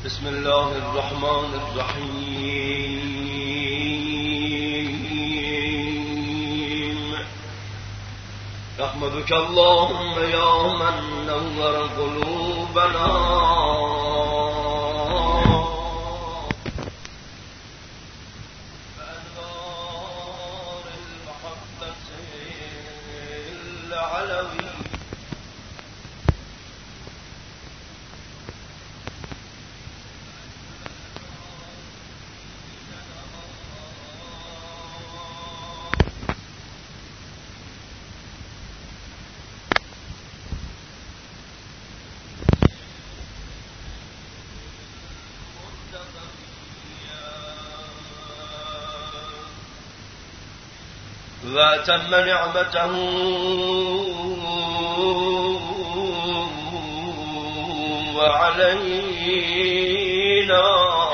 بسم الله الرحمن الرحيم. نحمدك اللهم يا من نور قلوبنا بأنوار المحبة العلوية، وأتم نعمته وعلينا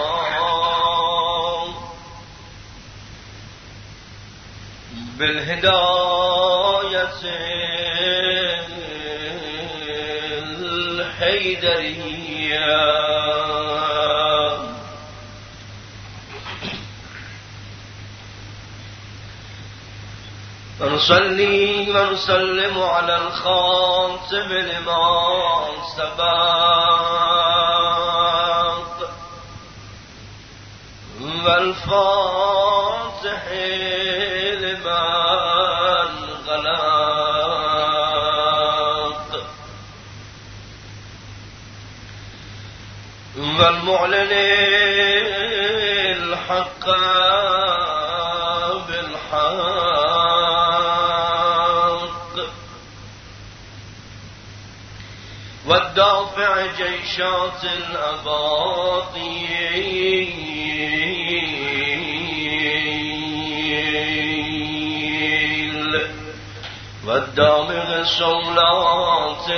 بالهداية الحيدرية. ونصلي ونسلم على الخاتم لما سبق والفاتح لمن غلق والمعلن الحق والدافع جيشات الأباطيل والدامغ صولات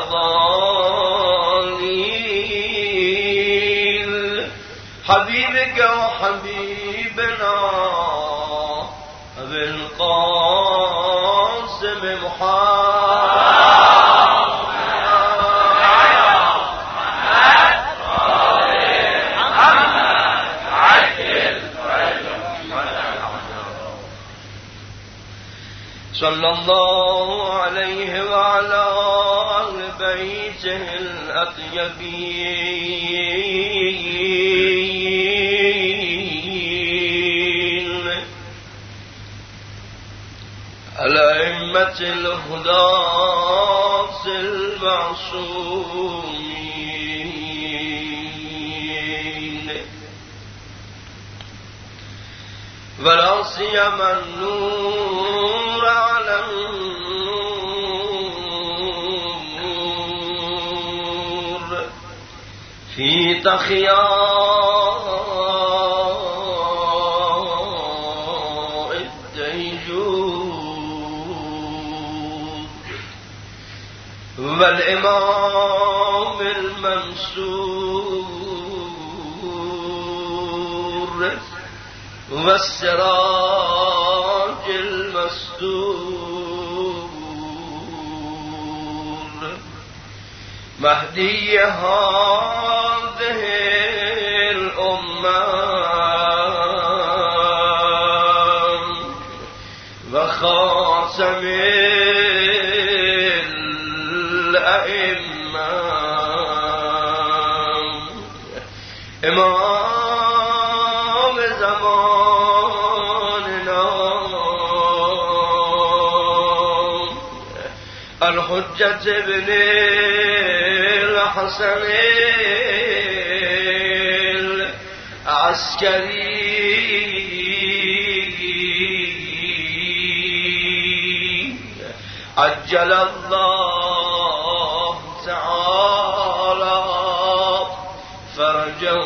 الأضاليل، حبيبك وحبيبنا أبي القاسم محمد صلى الله عليه وعلى آل بيته الأطيبين الأئمة الهداة المعصومين، ولا سيما النور على النور في تخياء الديجور، والإمام المنصور والسراج المستور، مهدي هذه الأمة وخاتم الأئمة، إمام زماننا الحجة ابن الحسن العسكري، عجل الله تعالى فرجه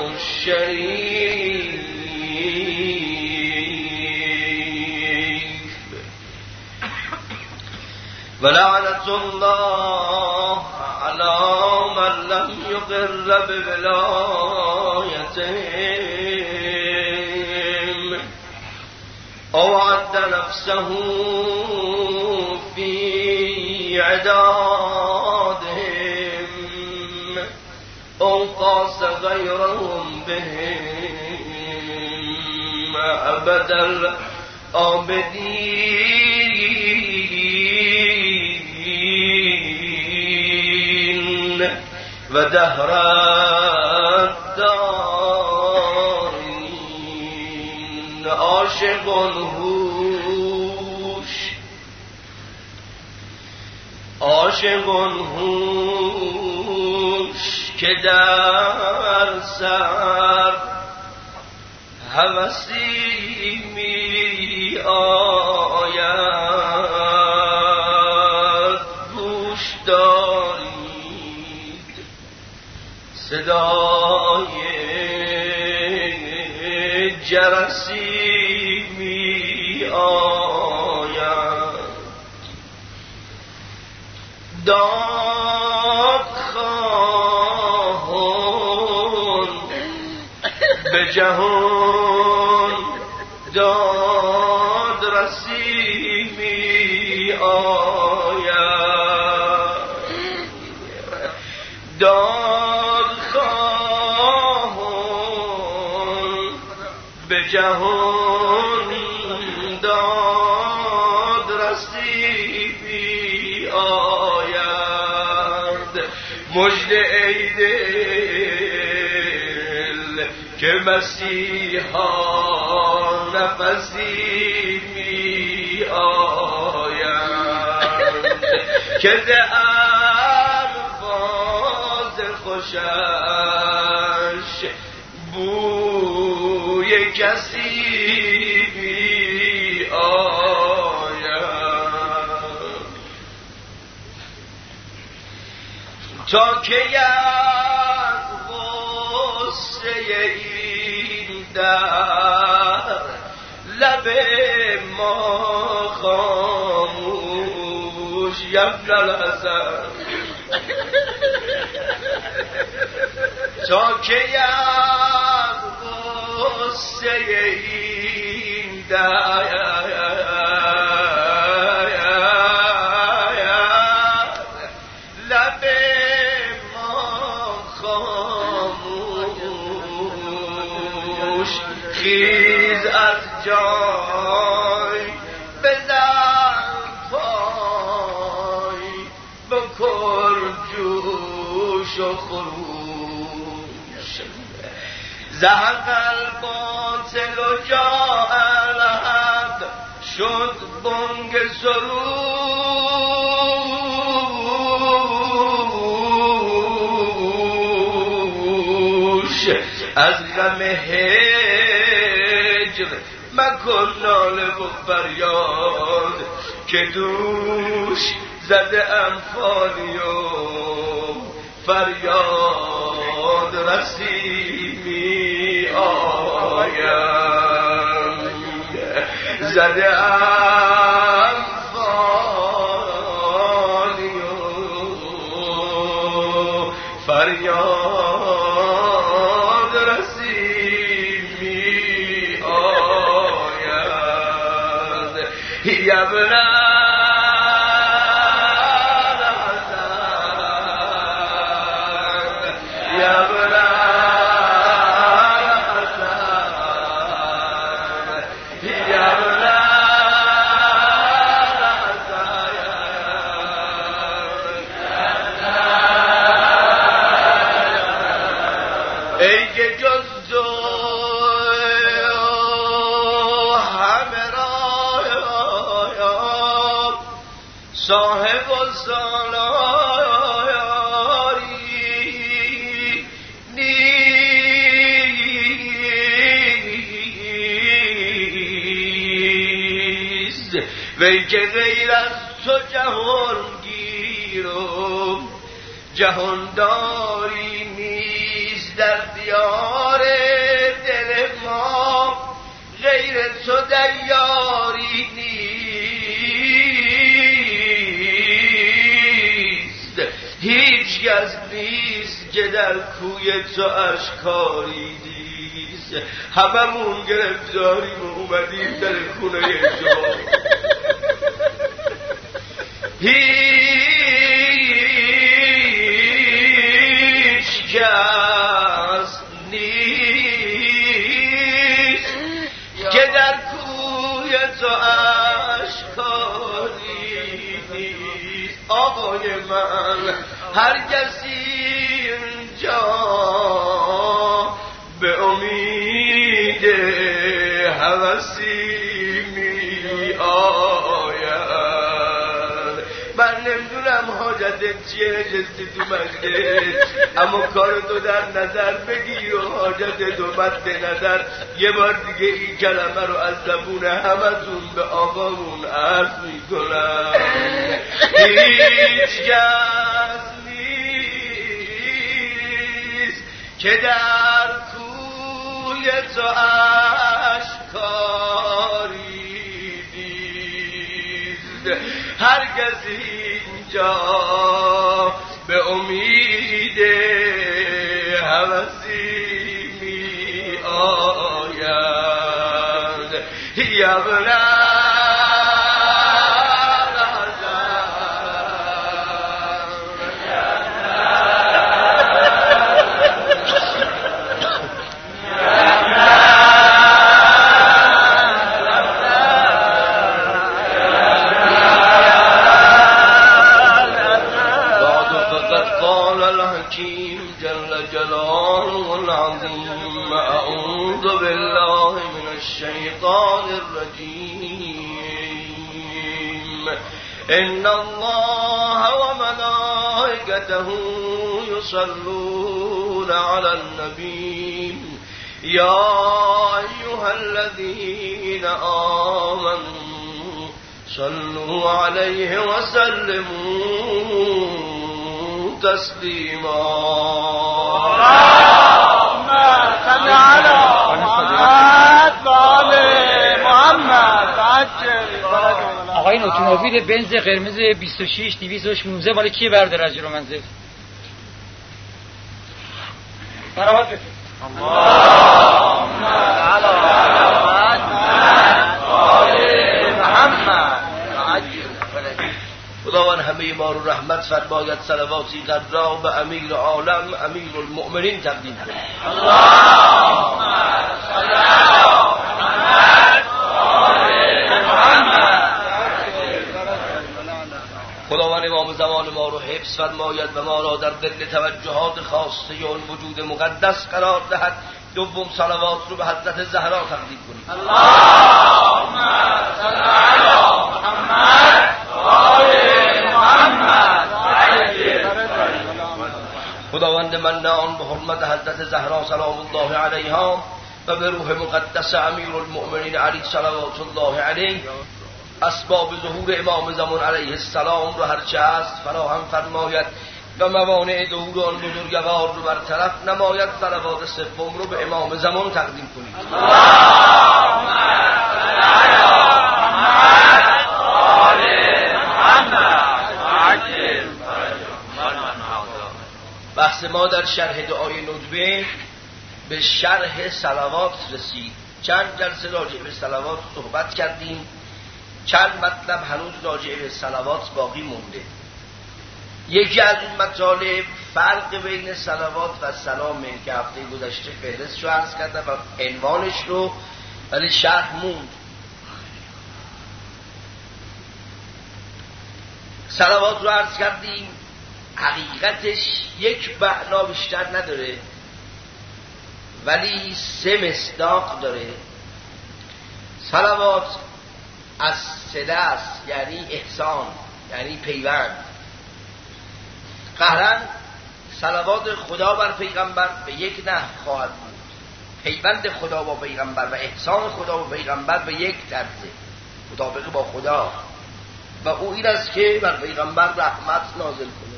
الشريف، ولعنة الله على من لم يقر بولايتهم أو عد نفسه في عدادهم أو قاس غيرهم بهم أبد الآبدين ودهر الدارين. عاشق هوش عاشق هوش که در سر هوسی می آید. گوش دارید صدای جرسی می آید. داد خواهان به جهان داد رسی می آید. داد خواهان به جهان داد رسی می آید. مژده ای دل که مسیحا نفسی می آید. که ز الفاظ خوشش بوی کسی می آید. تا که از غصه این در لب ما خاموش یبن الحسن. تا که از غصه این در لب ما خاموش. خیز از جای بزن پای بکن جوش و خروش. زهق الباطل و جاء الحق شد بانگ سروش. از غم هجر مکن ناله و فریاد که دوش زده ام فانی و فریاد رسی می آیم. زده ام فانی و فریاد رسی می آید. یبنه ای که جز تو همه رایات صاحب و سالاری نیست. وی که غیر از تو جهانگیر و جهانداری نیست. در دیار دل ما غیر تو دیاری نیست. هیچ کس نیست که در کوی تو اشکاری نیست. هممون گرفتاریم و اومدیم در خونه شما. هیچ کس نیست که در کوی تو اشکاری نیست. آقای من هر کسی اینجا به امید هوسی می آید. من نمیدونم حاجتت چیه نشستی تو مجلس، اما کار تو در نظر بگیر و حاجت تو مد نظر. یه بار دیگه این کلمه رو از زبون همتون به آقامون عرض میکنم. هیچ کس نیست که در کوی تو اشکاری نیست. هر کسی اینجا به امید هوسی می آید. یبنه إن الله وملائكته يصلون على النبي يا أيها الذين آمنوا صلوا عليه وسلموا تسليما. اللهم صل على محمد وآل محمد. آقا این اتومبیل بنز قرمز 26 216 مال کیه برادر از جلو منزل؟ برآمد بده. اللهم علی محمد خداوند همه ما رو رحمت فرماید. صلواتی قدرا به امیر عالم امیر المؤمنین تقدیم کنید. اللهم صل علی محمد. خداوند امام زمان ما رو حفظ فرماید و ما را در دل توجهات خاصه اون وجود مقدس قرار دهد. دوم صلوات رو به حضرت زهرا تقدیم کنید. اللهم صل علی محمد و آل محمد. خداوند منان به حرمت حضرت زهرا سلام الله علیها و به روح مقدس امیر المؤمنین علی صلوات الله علیه اسباب ظهور امام زمان علیه السلام رو هرچه هست فراهم فرماید و موانع ظهور آن بزرگوار رو برطرف نماید. صلوات سوم رو به امام زمان تقدیم کنید. اللهم صل علی محمد و آل محمد. بحث ما در شرح دعای ندبه به شرح صلوات رسید. چند جلسه راجع به صلوات صحبت کردیم. چند مطلب هنوز راجع به صلوات باقی مونده. یکی از این مطالب فرق بین صلوات و سلامه که هفته گذشته فهرست رو عرض کردم و عنوانش رو، ولی شرح موند. صلوات رو عرض کردیم حقیقتش یک معنا بیشتر نداره ولی 3 مصداق داره. صلوات از صله است، یعنی احسان، یعنی پیوند. قهرن صلوات خدا بر پیغمبر به یک نحو خواهد بود. پیوند خدا با پیغمبر و احسان خدا با پیغمبر به یک طرزه، مطابق با خدا، و او این است که بر پیغمبر رحمت نازل کنه.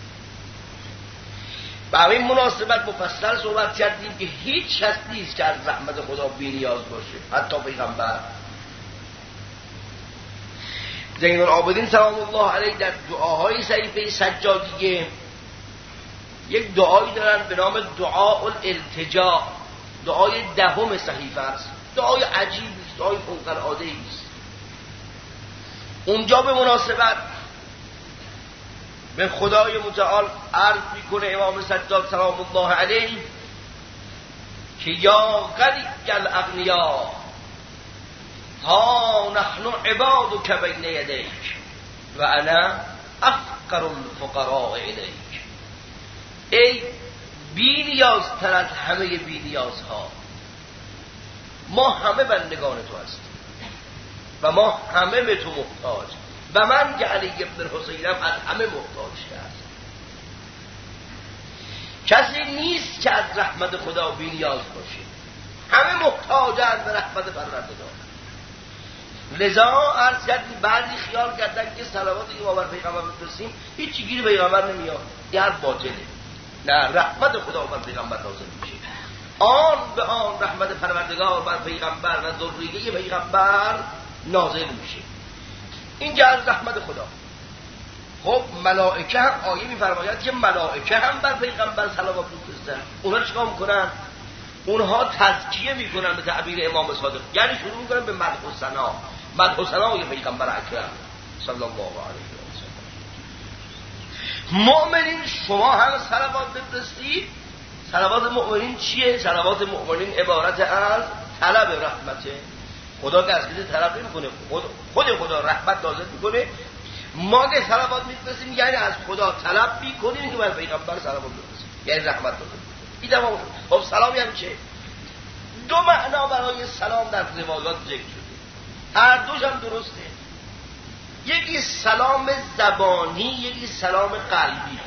به همین مناسبت مفصل صحبت کردیم که هیچ کس نیست که از رحمت خدا بی‌نیاز باشه، حتی پیغمبر. زین العابدین سلام الله علیه در دعاهای صحیفه سجادیه یک دعایی دارن به نام دعاء الالتجاء. دعای 10 صحیفه است. دعای عجیبی است، دعای فوق العاده است. اونجا به مناسبت به خدای متعال عرض میکنه امام سجاد سلام الله علیه که یا غنی الاغنیا ها نحن عبادک بین یدیک و انا افقر الفقراء الیک. ای بی نیازتر از همه بی نیازها، ما همه بندگان تو هستیم و ما همه به تو محتاج و من که علی ابن حسینم از همه محتاج هست. کسی نیست که از رحمت خدا بی نیاز باشه، همه محتاجند به رحمت پروردگار. لذا عرض کردیم بعضی خیال کردن که صلواتی که ما بر پیغمبر بفرستیم هیچی گیر پیغمبر نمیاد، این حرف باطله. نه، رحمت خدا بر پیغمبر نازل میشه، آن به آن رحمت پروردگار بر پیغمبر و ذریه پیغمبر نازل میشه. این که از رحمت خدا. خب ملائکه هم آیه میفرماید که ملائکه هم بر پیغمبر صلوات میفرستن. اونها چیکار میکنن؟ اونها تزکیه میکنن به تعبیر امام صادق، یعنی شروع میکنن به مدح و ثنا، مدح و ثنای پیغمبر اکرم صلی الله علیه و سلم. مؤمنین شما هم صلوات بفرستید. صلوات مؤمنین چیه؟ صلوات مؤمنین عبارت از طلب رحمته. خدا که از کسی طلب نمیکنه، خود خدا رحمت نازل میکنه. ما که صلوات میفرستیم یعنی از خدا طلب میکنیم که بر پیغمبر صلوات بفرستیم، یعنی رحمت نازل میکنه. این تمام. خب سلام یعنی چه؟ دو معنا برای سلام در روایات ذکر شده، هر دوش هم درسته. یکی سلام زبانی، یکی سلام قلبی.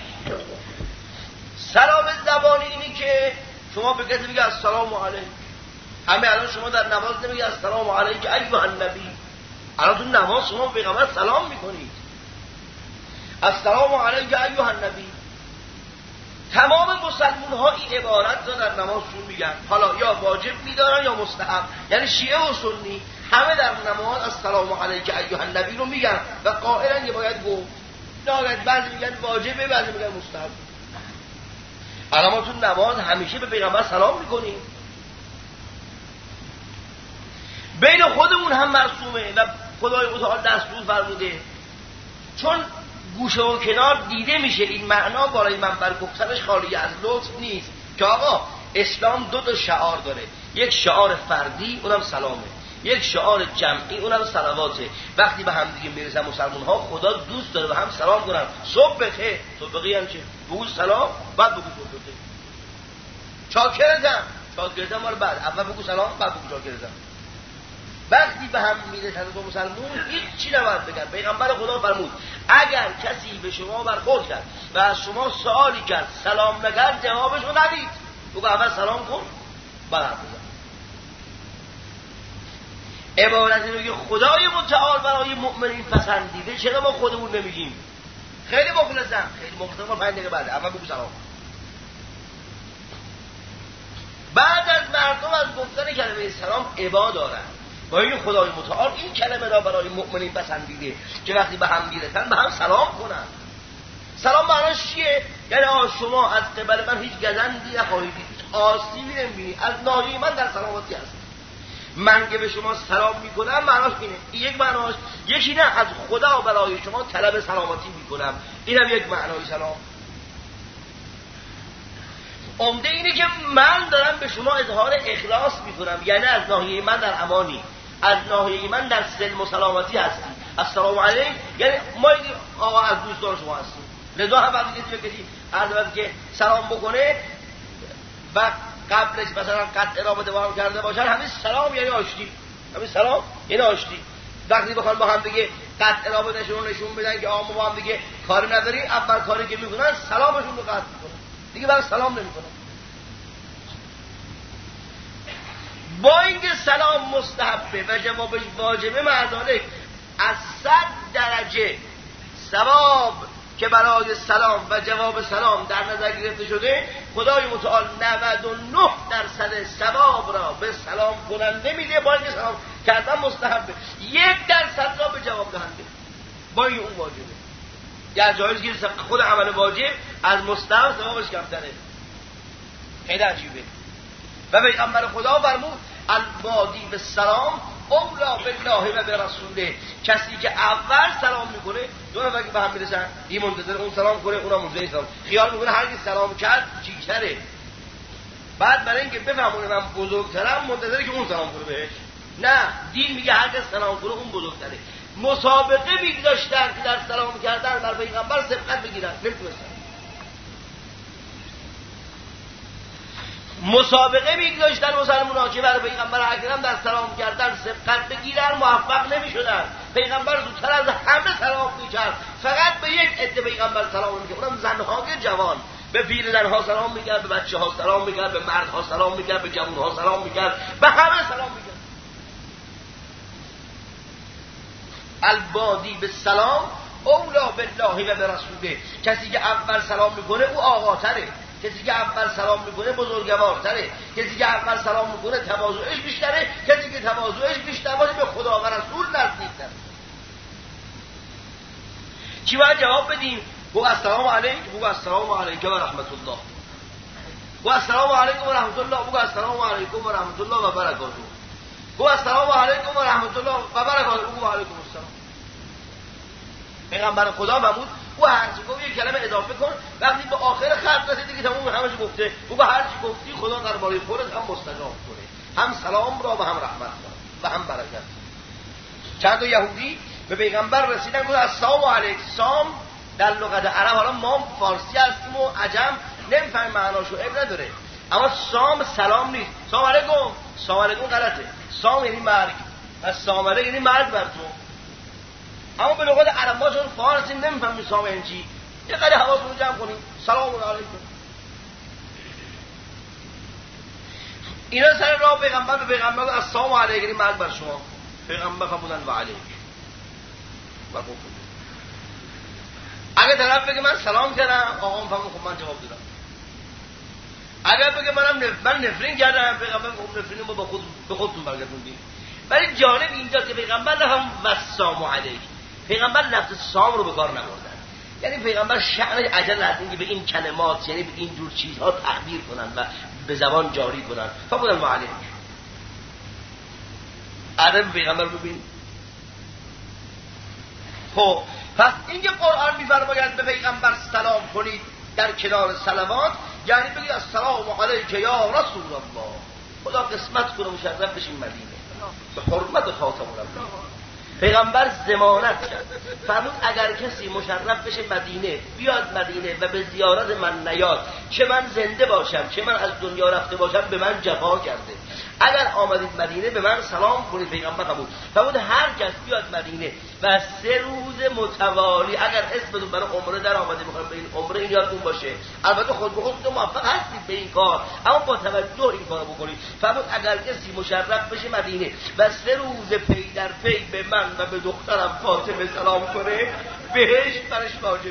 سلام زبانی اینی که شما به کسی بگید السلام علیک. همه الان شما در نماز نمیگید السلام علیک ایها النبی، الان تو نماز شما به پیغمبر سلام میکنید، السلام علیک ایها النبی. تمام مسلمان ها این عبارت را در نمازشون میگن، حالا یا واجب میدارن یا مستحب، یعنی شیعه و سنی همه در نماز السلام علیک ایها النبی رو میگن و قائلن که باید گفت. بعضی میگن واجبه، بعضی میگن مستحب. الان ما تو نماز همیشه به پیغمبر سلام میکنیم، بین خودمون هم معصومه و خدای متعال دستور فرموده. چون گوشه و کنار دیده میشه این معنا برای منبر گفتنش خالی از لطف نیست که آقا اسلام دو تا شعار داره، یک شعار فردی اونم سلامه، یک شعار جمعی اونم صلواته. وقتی به هم دیگه میرسن مسلمان ها خدا دوست داره به هم سلام کنن. صبح بخیر، صبح بخیر چه؟ بگو سلام بعد بگو صبح بخیر. چاکرتم مال بعد، اول بگو سلام بعد بگو چاکرتم. وقتی به هم میرسن با مسلمون هیچ چی نباید بگن. پیغمبر خدا فرمود اگر کسی به شما برخورد کرد و از شما سوالی کرد سلام نکرد جوابشو ندید، بگو اول سلام کن بعد حرف بزن. عبارت اینه که خدای متعال برای مؤمنین پسندیده. چرا ما خودمون نمیگیم؟ خیلی مخلصم، خیلی مخلصم، 5 دقیقه بعد اول بگو سلام. بعد از مردم از گفتن کلمه سلام عبا دارن. با این خدای متعال این کلمه را برای مؤمنین پسندیده که وقتی به هم میرسن به هم سلام کنن. سلام معناش چیه؟ یعنی شما از قبل من هیچ گزندی نخواهید دید، آسیبی نمیبینید، از ناحیه من در سلامتی هست. من که به شما سلام میکنم معناش اینه. این یک معناش. یکی نه از خدا برای شما طلب سلامتی میکنم، اینم یک معنای سلام. عمده اینه که من دارم به شما اظهار اخلاص میکنم، یعنی از ناحیه من در امانی، از ناحیه من در سلم و سلامتی هستیم. السلام علیک یعنی ما آقا از دوستان شما هستیم. لذا هم وقتی کسی از وقتی که سلام بکنه و قبلش مثلا قطع رابطه با هم کرده باشن، همین سلام یعنی آشتی، همین سلام یعنی آشتی. وقتی بخوان با هم دیگه قطع رابطه‌شون رو نشون بدن که آقا ما با هم دیگه کاری نداری، اول کاری که میکنن سلامشون رو قطع میکنن، دیگه برای سلام نمیکنن. با اینکه سلام مستحبه و جوابش واجبه، مردانه از 100 درجه ثواب که برای سلام و جواب سلام در نظر گرفته شده، خدای متعال 99% ثواب را به سلام کننده میده. با اینکه سلام کردن مستحبه، 1% را به جواب دهنده. با این اون واجبه. یعنی جایز که خود عمل واجب از مستحب ثوابش کمتره. خیلی عجیبه. و پیغمبر خدا فرمود البادی به سلام اولا بالله و به رسوله. کسی که اول سلام میکنه، دو نفر که به هم میرسن این منتظر اون سلام کنه، اونم منتظر سلام. خیال میکنه هر کی سلام کرد چیکره. بعد برای اینکه بفهمونه من بزرگترم منتظره که اون سلام کنه بهش. نه، دین میگه هر کس سلام کنه اون بزرگتره. مسابقه می‌گذاشتن که در سلام کردن بر پیغمبر سبقت بگیرن، نمی‌تونستن. مسابقه می‌گذاشتن مسلمان‌ها که بر پیغمبر اکرم در سلام کردن سبقت بگیرن، موفق نمی‌شدن. پیغمبر زودتر از همه سلام می‌کرد، فقط به یک عده پیغمبر سلام می‌کرد، اونم زن‌های جوان. به پیر زن‌ها سلام می‌کرد، به بچه‌ها سلام می‌کرد، به مردها سلام می‌کرد، به جوان‌ها سلام می‌کرد، به همه سلام می‌کرد. البادی به سلام اولا بالله و به رسوله. کسی که اول سلام میکنه او آقاتره، کسی که اول سلام میکنه بزرگوارتره، کسی که اول سلام میکنه تواضعش بیشتره، کسی که تواضعش بیشتر باشه به خدا و رسول نزدیک‌تره. چی باید جواب بدیم؟ گو السلام علیک، گو السلام علیک و رحمت الله، گو السلام علیکم و رحمت الله، گو السلام علیکم و رحمت الله و برکاته، گو السلام علیکم و رحمت الله و برکاته، گو علیکم السلام. پیغمبر خدا فرمود او هر چی گفت یک کلمه اضافه کن، وقتی به آخر خط رسیدی که تمام همه چی گفته، او به هر چی گفتی خدا درباره خودت هم مستجاب کنه، هم سلام را و هم رحمت را و هم برکت. چند تا یهودی به پیغمبر رسیدن گفتن السلام علیک. سام در لغت عرب، حالا ما فارسی هستیم و عجم نمیفهمیم معناشو، عیب نداره، اما سام سلام نیست. سلام علیکم، سلام علیکم غلطه. سام یعنی مرگ و سام علیک یعنی مرگ بر تو. اما به لغت عرب ما چون فارسی نمیفهمیم سلام یعنی چی، یه قدر حواستون رو جمع کنیم. سلام علیکم. اینا سر راه پیغمبر به پیغمبر گفت السلام علیک یعنی مرگ بر شما. پیغمبر فرمودن و علیک و گفت اگه طرف بگه من سلام کردم، آقام فرمود خب من جواب دادم. اگر بگه من نفرین کردم، پیغمبر گفت نفرین ما به خودتون برگردوندیم. ولی جالب اینجا که پیغمبر هم والسلام علیک، پیغمبر لفظ سام رو به کار نبردن. یعنی پیغمبر شأن عجل از اینکه به این کلمات، یعنی به این جور چیزها تعبیر کنن و به زبان جاری کنن. فرمودن و علیک. عرب پیغمبر ببین. خب پس اینکه قرآن می‌فرماید به پیغمبر سلام کنید در کنار صلوات، یعنی بگید السلام علیک یا رسول الله، خدا قسمت کنه مشرف بشین مدینه به حرمت خاتم الانبیا. پیغمبر ضمانت کرد، فرمود اگر کسی مشرف بشه مدینه، بیاد مدینه و به زیارت من نیاد، چه من زنده باشم چه من از دنیا رفته باشم، به من جفا کرده. اگر آمدید مدینه به من سلام کنید. پیغمبر فرمود هر کس بیاد مدینه و 3 روز متوالی، اگر اسمتون برای عمره در آمده میخوایم به این عمره، این یادتون باشه، البته خود به خودتون موفق هستید به این کار، اما با توجه این کار بکنید. فرمود اگر کسی مشرف بشه مدینه و 3 روز پی در پی به من و به دخترم فاطمه سلام کنه، بهشت برش واجبه.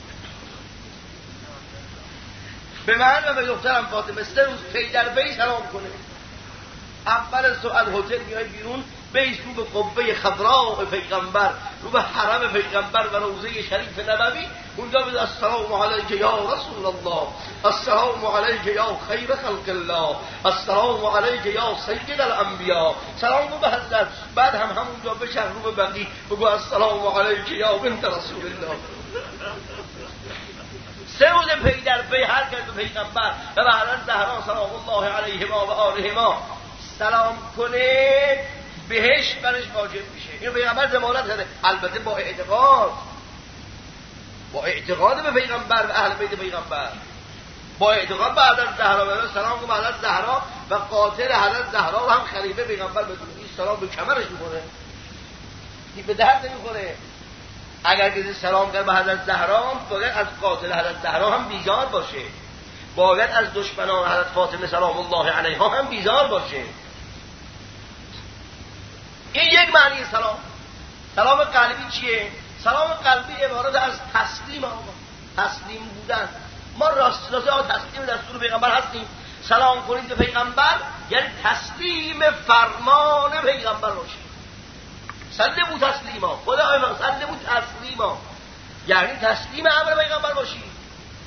به من و به دخترم فاطمه 3 روز پی در پی سلام کنه. اول ساعت هتل میای بیرون، بیش رو به قبه خضراء پیغمبر، رو به حرم پیغمبر و روضه شریف نبوی، اونجا بده السلام علیک یا رسول الله، السلام علیک یا خیر خلق الله، السلام علیک یا سید الانبیا. سلام رو به حضرت. بعد هم همونجا بشن رو به بقی بگو السلام علیک یا بنت رسول الله. 3 روز پی در پی هر کس به پیغمبر و به حضرت زهرا سلام الله علیهما و آلهما سلام کنه، بهشت برش واجب میشه. اینو پیغمبر ضمانت کرده، البته با اعتقاد به پیغمبر و اهل بیت پیغمبر، با اعتقاد به حضرت زهرا و سلام کنه به حضرت زهرا و قاتل حضرت زهرا و هم خلیفه پیغمبر بدون این سلام به کمرش میکنه، این به درد نمیخوره. اگر کسی سلام کرد به حضرت زهرا، باید از قاتل حضرت زهرا هم بیزار باشه، باید از دشمنان حضرت فاطمه سلام الله علیها هم بیزار باشه. این یک معنی سلام. سلام قلبی چیه؟ سلام قلبی عبارت از تسلیم، تسلیم بودن. ما راستی تسلیم دستور پیغمبر هستیم. سلام کنید به پیغمبر یعنی تسلیم فرمان پیغمبر باشید. سلموا تسلیما، خدا سلموا تسلیما یعنی تسلیم امر پیغمبر باشید.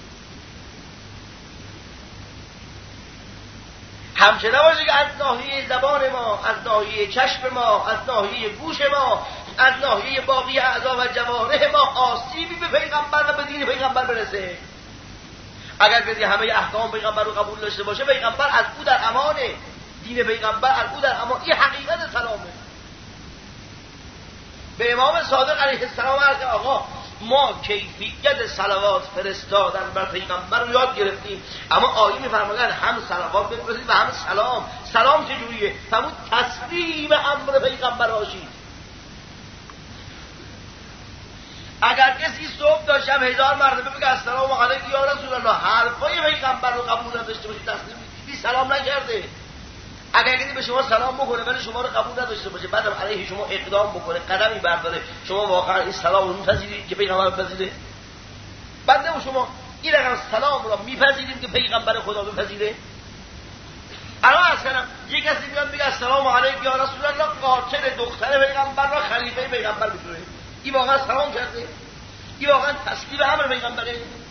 همچنین نباشه که از ناحیه زبان ما، از ناحیه چشم ما، از ناحیه گوش ما، از ناحیه باقی اعضا و جوارح ما آسیبی به پیغمبر و به دین پیغمبر برسه. اگر کسی همه احکام پیغمبر رو قبول داشته باشه پیغمبر از او در امانه، دین پیغمبر از او در امان. این حقیقت سلامه. به امام صادق علیه السلام عرض آقا ما کیفیت صلوات فرستادن بر پیغمبر رو یاد گرفتیم، اما آیه می‌فرمایند هم صلوات بفرستید و هم سلام. سلام چجوریه؟ همون تسلیم امر پیغمبر باشید. اگر کسی صبح تا شب 1000 مرتبه بگه السلام علیک یا رسول الله، حرفای پیغمبر رو قبول نداشته باشه، تسلیم سلام نکرده. اگر کسی به شما سلام بکنه ولی شما رو قبول نداشته باشه، بعدم علیه شما اقدام بکنه، قدمی برداره، شما واقعا این سلام رو میپذیرید که پیغمبر بپذیره؟ بنده و شما این رقم سلام رو میپذیریم که پیغمبر خدا بپذیره؟ الان اصلا یک کسی میاد میگه السلام علیک یا رسول الله، قاتل دختر پیغمبر را خلیفه پیغمبر میدونه، این واقعا سلام کرده؟ این واقعا تسلیم امر پیغمبره؟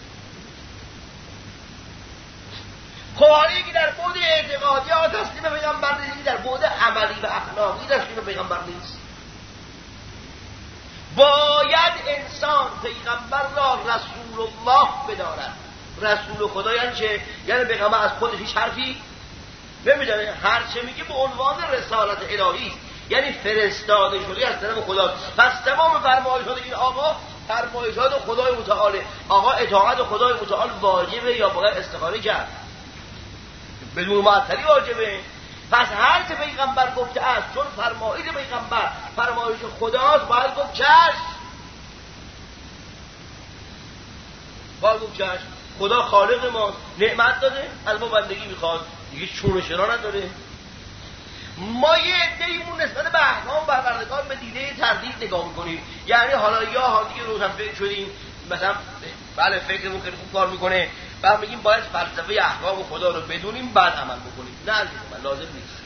خب حالا یکی در بعد اعتقادی ها تسلیم پیغمبر نیست، در بعد عملی و اخلاقی تسلیم پیغمبر نیست. باید انسان پیغمبر را رسول الله بدارد. رسول خدا یعنی چه؟ یعنی پیغمبر از خودش هیچ حرفی نمیدونه، هر چه میگه به عنوان رسالت الهی است، یعنی فرستاده شده از طرف خدا. پس تمام فرمایشات این آقا فرمایشات خدای متعاله. آقا اطاعت خدای متعال واجبه یا باید استخاره کرد؟ بدون معطلی واجبه. پس هر چه پیغمبر گفته است، چون فرمایش پیغمبر فرمایش خداست، باید گفت چشم. باید گفت چشم. خدا خالق ماست، نعمت داده، از ما بندگی میخواد، دیگه چون و چرا نداره. ما یه عده‌ایمون نسبت به احکام پروردگار به دیده تردید نگاه میکنیم. یعنی حالا یا دیگه روشن فکر شدیم، مثلا بله فکرمون خیلی خوب کار میکنه، بعد میگیم باید فلسفه احکام خدا رو بدونیم بعد عمل بکنیم. نه من لازم نیست.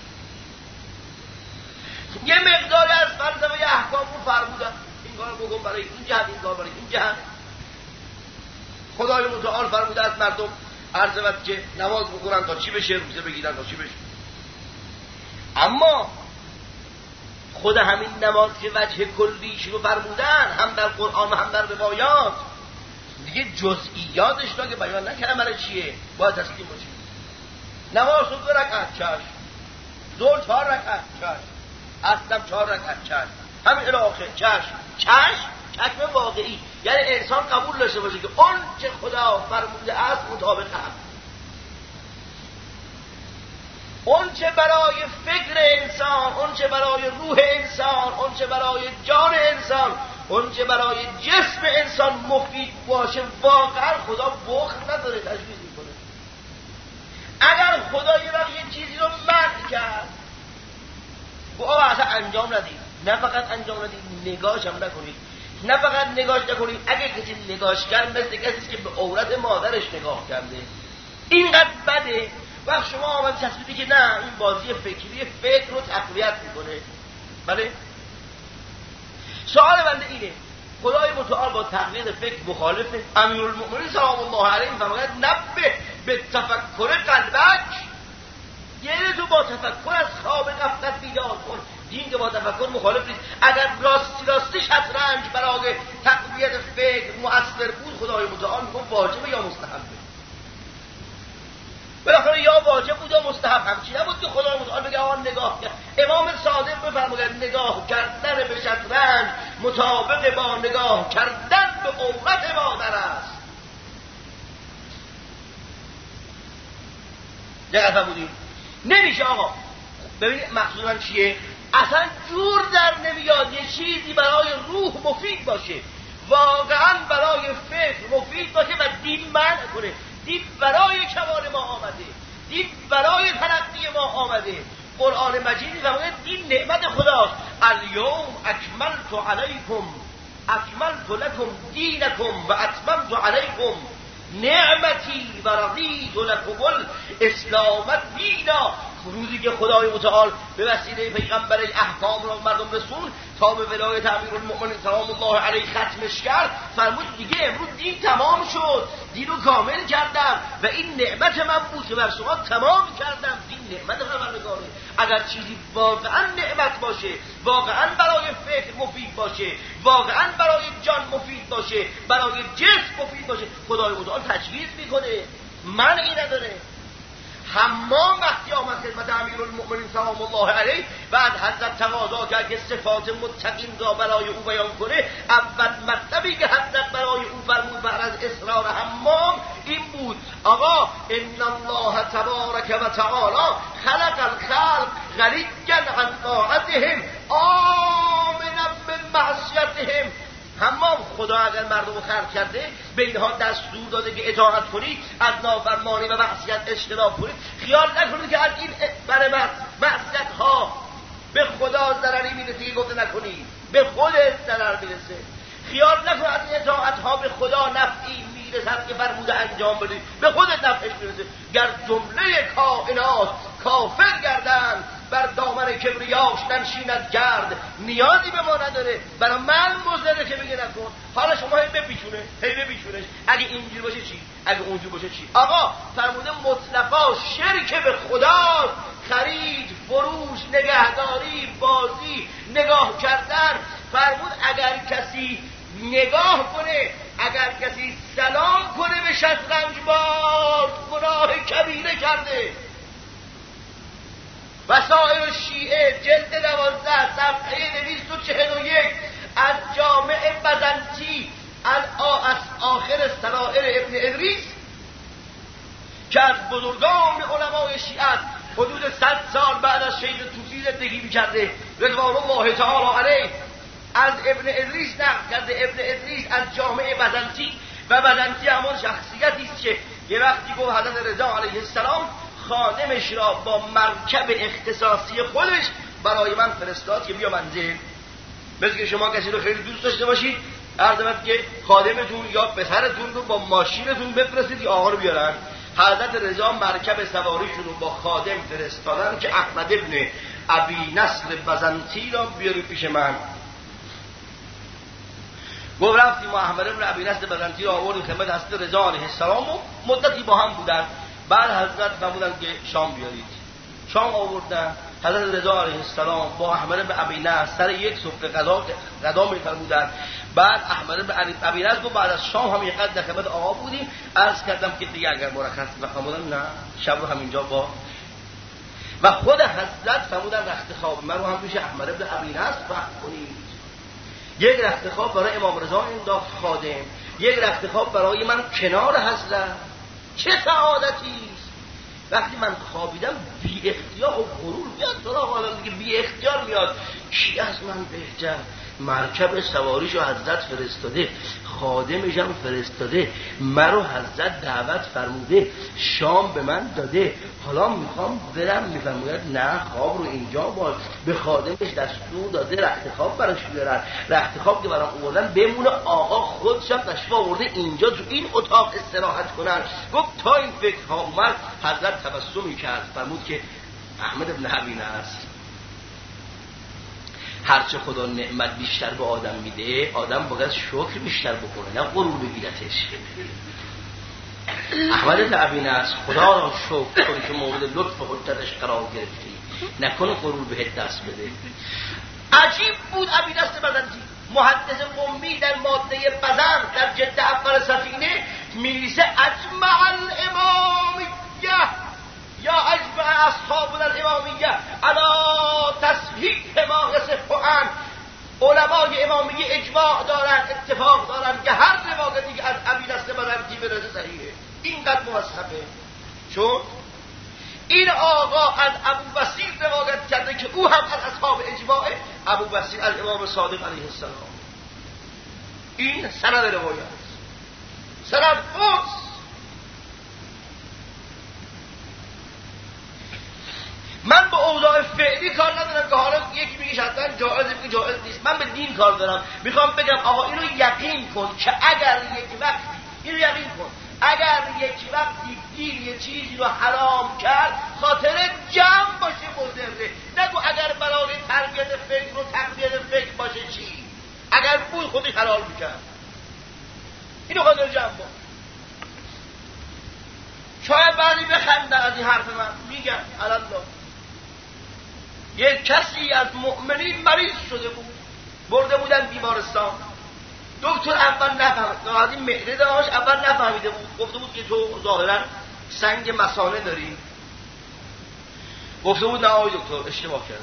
یه مقداری از فلسفه احکام رو فرمودن، این کار بکن برای این جهت، این کار برای این جهت. خدای متعال فرموده از مردم عرض وقت که نماز بکنن تا چی بشه، روزه بگیرن تا چی بشه. اما خود همین نماز که وجه کلیش رو فرمودن، هم در قرآن هم در روایات، دیگه جزئیاتش رو که بیان نکردن برای چیه باید تسلیم باشیم. نماز رو 2 رکعت چشم، ظهر 4 رکعت چشم، عصر 4 رکعت چشم، همین الی آخر چشم. چشم واقعی، یعنی انسان قبول داشته باشه که اون چه خدا فرموده است مطابق هم، اون چه برای فکر انسان، اون چه برای روح انسان، اون چه برای جان انسان، اون چه برای جسم انسان مفید باشه، واقعا خدا بخل نداره، تجویز میکنه. اگر خدا یه وقت یه چیزی رو منع کرد، آقا اصلا انجام ندید، نه فقط انجام ندید، نگاهش هم نکنید. نه فقط نگاهش نکنید، اگر کسی نگاهش کرد مثل کسی که به عورت مادرش نگاه کرده، اینقدر بده. وقت شما آمد تصمیمی که نه این بازی فکری، فکر رو تقویت میکنه. بله سوال بنده اینه، خدای متعال با تقویت فکر مخالفه؟ امیرالمؤمنین سلام الله علیه میفرماید نبه به تفکر قلبک، یعنی تو با تفکر از خواب غفلت بیدار کن. دین که با تفکر مخالف نیست. اگر راستی شطرنج برای تقویت فکر مؤثر بود، خدای متعال میگه واجبه یا مستحبه. بالاخره یا واجب بود یا مستحب، همچین نبود که خدای متعال بگه آن نگاه کرد. امام صادق بفرماید نگاه کردن به شطرنج مطابق با نگاه کردن به عورت مادر است. دقیقا بودیم نمیشه آقا. ببینید مقصودم چیه؟ اصلا جور در نمیاد یه چیزی برای روح مفید باشه، واقعا برای فکر مفید باشه و دین منع کنه. دین برای کمال ما آمده، دین برای ترقی ما آمده. قرآن مجید می‌فرماید دین نعمت خداست. الیوم اکملت لکم دینکم و اتممت علیکم نعمتی و رضیت لکم الاسلام دینا. روزی که خدای متعال به وسیله پیغمبر احکام را مردم رسون تا به ولایت امیرالمؤمنین سلام الله علیه ختمش کرد، فرمود دیگه امروز دین تمام شد، دین رو کامل کردم و این نعمت من بود که بر شما تمام کردم. دین نعمت پروردگاره. اگر چیزی واقعا نعمت باشه، واقعا برای فکر مفید باشه، واقعا برای جان مفید باشه، برای جسم مفید باشه، خدای متعال تجویز میکنه. منعی نداره. حمام وقتی آمد خدمت امیرالمؤمنین سلام الله علیه بعد حضرت تقاضا کرد که صفات متقین را برای او بیان کنه، اول مطلبی که حضرت برای او فرمود بعد از اصرار حمام این بود: آقا ان الله تبارک و تعالی خلق الخلق غریقا عن طاعتهم آمنا من معصیتهم. حمام خدا اگر مردم رو خلق کرده به اینها دستور داده که اطاعت کنید، از نافرمانی و معصیت اجتناب کنید. خیال نکنید که از این برای معصیت ها به خدا ضرری میرسه که گفته نکنید، به خودت ضرر میرسه. خیال نکنید از این اطاعت ها به خدا نفعی میرسد که فرموده انجام بدید، به خودت نفعش میرسه. گر جمله کائنات کافر گردن بر دامن کبریاش ننشیند گرد، نیازی به ما نداره برای من مزدره که بگه نکن. حالا شما هی بپیچونش. اگه اینجور باشه چی؟ اگه اونجور باشه چی؟ آقا فرموده مطلقا شرک به خدا، خرید، فروش، نگهداری، بازی، نگاه کردن. فرمود اگر کسی نگاه کنه، اگر کسی سلام کنه به شطرنج باز، گناه کبیره کرده. وسائل شیعه جلد 12 صفحه 241 از جامع بزنطی از آخر سرائر ابن ادریس که از بزرگان علمای شیعه حدود 100 سال بعد از شیخ طوسی زندگی می‌کرده رضوان الله تعالی علیه، از ابن ادریس نقل کرده. ابن ادریس از جامع بزنطی، و بزنطی همون شخصیتی است که یه وقتی گفت حضرت رضا علیه السلام خادمش را با مرکب اختصاصی خودش برای من فرستاد که بیا منزل. مثل که شما کسی رو خیلی دوست داشته باشید، عرض می‌کنم که خادمتون یا پسرتون رو با ماشینتون بفرستید یا آقا رو بیارن. حضرت رضا مرکب سواریشون رو با خادم فرستادن که احمد ابن ابی نصر بزنطی را بیاری پیش من. گفت رفتیم احمد ابن ابی نصر بزنطی را آوردیم خدمت حضرت رضا علیه السلام و مدتی با هم بودن. بعد حضرت فرمودن که شام بیارید. شام آوردن. حضرت رضا علیه السلام با احمد بن ابی نصر سر یک سفره غذا می‌فرمودند. بعد احمد بن ابی نصر گفت بعد از شام هم یقدر در خدمت آقا بودیم، عرض کردم که دیگه اگر مرخص بخوام نه شب رو همینجا با و خود حضرت فرمودن رخت خواب من رو هم پیش احمد بن ابی نصر وقت کنید. یک رخت خواب برای امام رضا انداخت خادم، یک رخت خواب برای من کنار حضرت. چه سعادتی است وقتی من خوابیدم بی اختیار و غرور بیاد سراغ آدم دیگه، بی اختیار میاد کی از من بهتر. مرکب سواریشو حضرت فرستاده، خادمش هم فرستاده، مرو حضرت دعوت فرموده، شام به من داده، حالا میخوام برم. میفرماید نه خواب رو اینجا باش. به خادمش دستور داده رخت خواب براش بیارن. رخت خواب که برام آوردن بمونه، آقا خودش تشریف آورده اینجا تو این اتاق استراحت کنن. گفت تا این فکر ها اومد حضرت تبسمی کرد، فرمود که احمد ابن ابی نصر هرچه خدا نعمت بیشتر به آدم میده، آدم باید شکر بیشتر بکنه نه غرور بگیرتش. احمد بن ابی نصر خدا را شکر کنی که مورد لطف و حجتش قرار گرفتی، نکنه غرور بهت دست بده. عجیب بود ابی نصر بزنطی محدث قمی در ماده بزن در جلد اول سفینه می‌نویسه اجمع الامامیه یا اجمع اصحاب الامامیه علی تصحیح ما یصح عنه. علمای امامیه اجماع دارن، اتفاق دارن که هر روایتی که از ابی نصر بزنطی برسه صحیحه. اینقدر موثقه. چون این آقا از ابو بصیر روایت کرده که او هم از اصحاب اجماعه، ابو بصیر از امام صادق علیه السلام. این سند روایت سند قدس. من به اوضاع فعلی کار ندارم که حالا یکی میگه حتما جائزه، میگه جائز نیست. من به دین کار دارم. میخوام بگم آقا اینو یقین کن که اگر یک وقتی اینو یقین کن اگر یک وقتی دین یه چیزی رو حرام کرد خاطر جمع باشه مضره. نگو اگر برای تربیت فکر و تقویت فکر باشه چی؟ اگر بود خودش حلال میکرد. اینو خاطر جمع باشه. شاید بعضی بخندن از این حرف من. میگم الالله یک کسی از مؤمنین مریض شده بود، برده بودن بیمارستان. دکتر اول نفهمید، از این معده داشت، اول نفهمیده بود، گفته بود که تو ظاهرا سنگ مثانه داری؟ گفته بود نه آقای دکتر اشتباه کردم.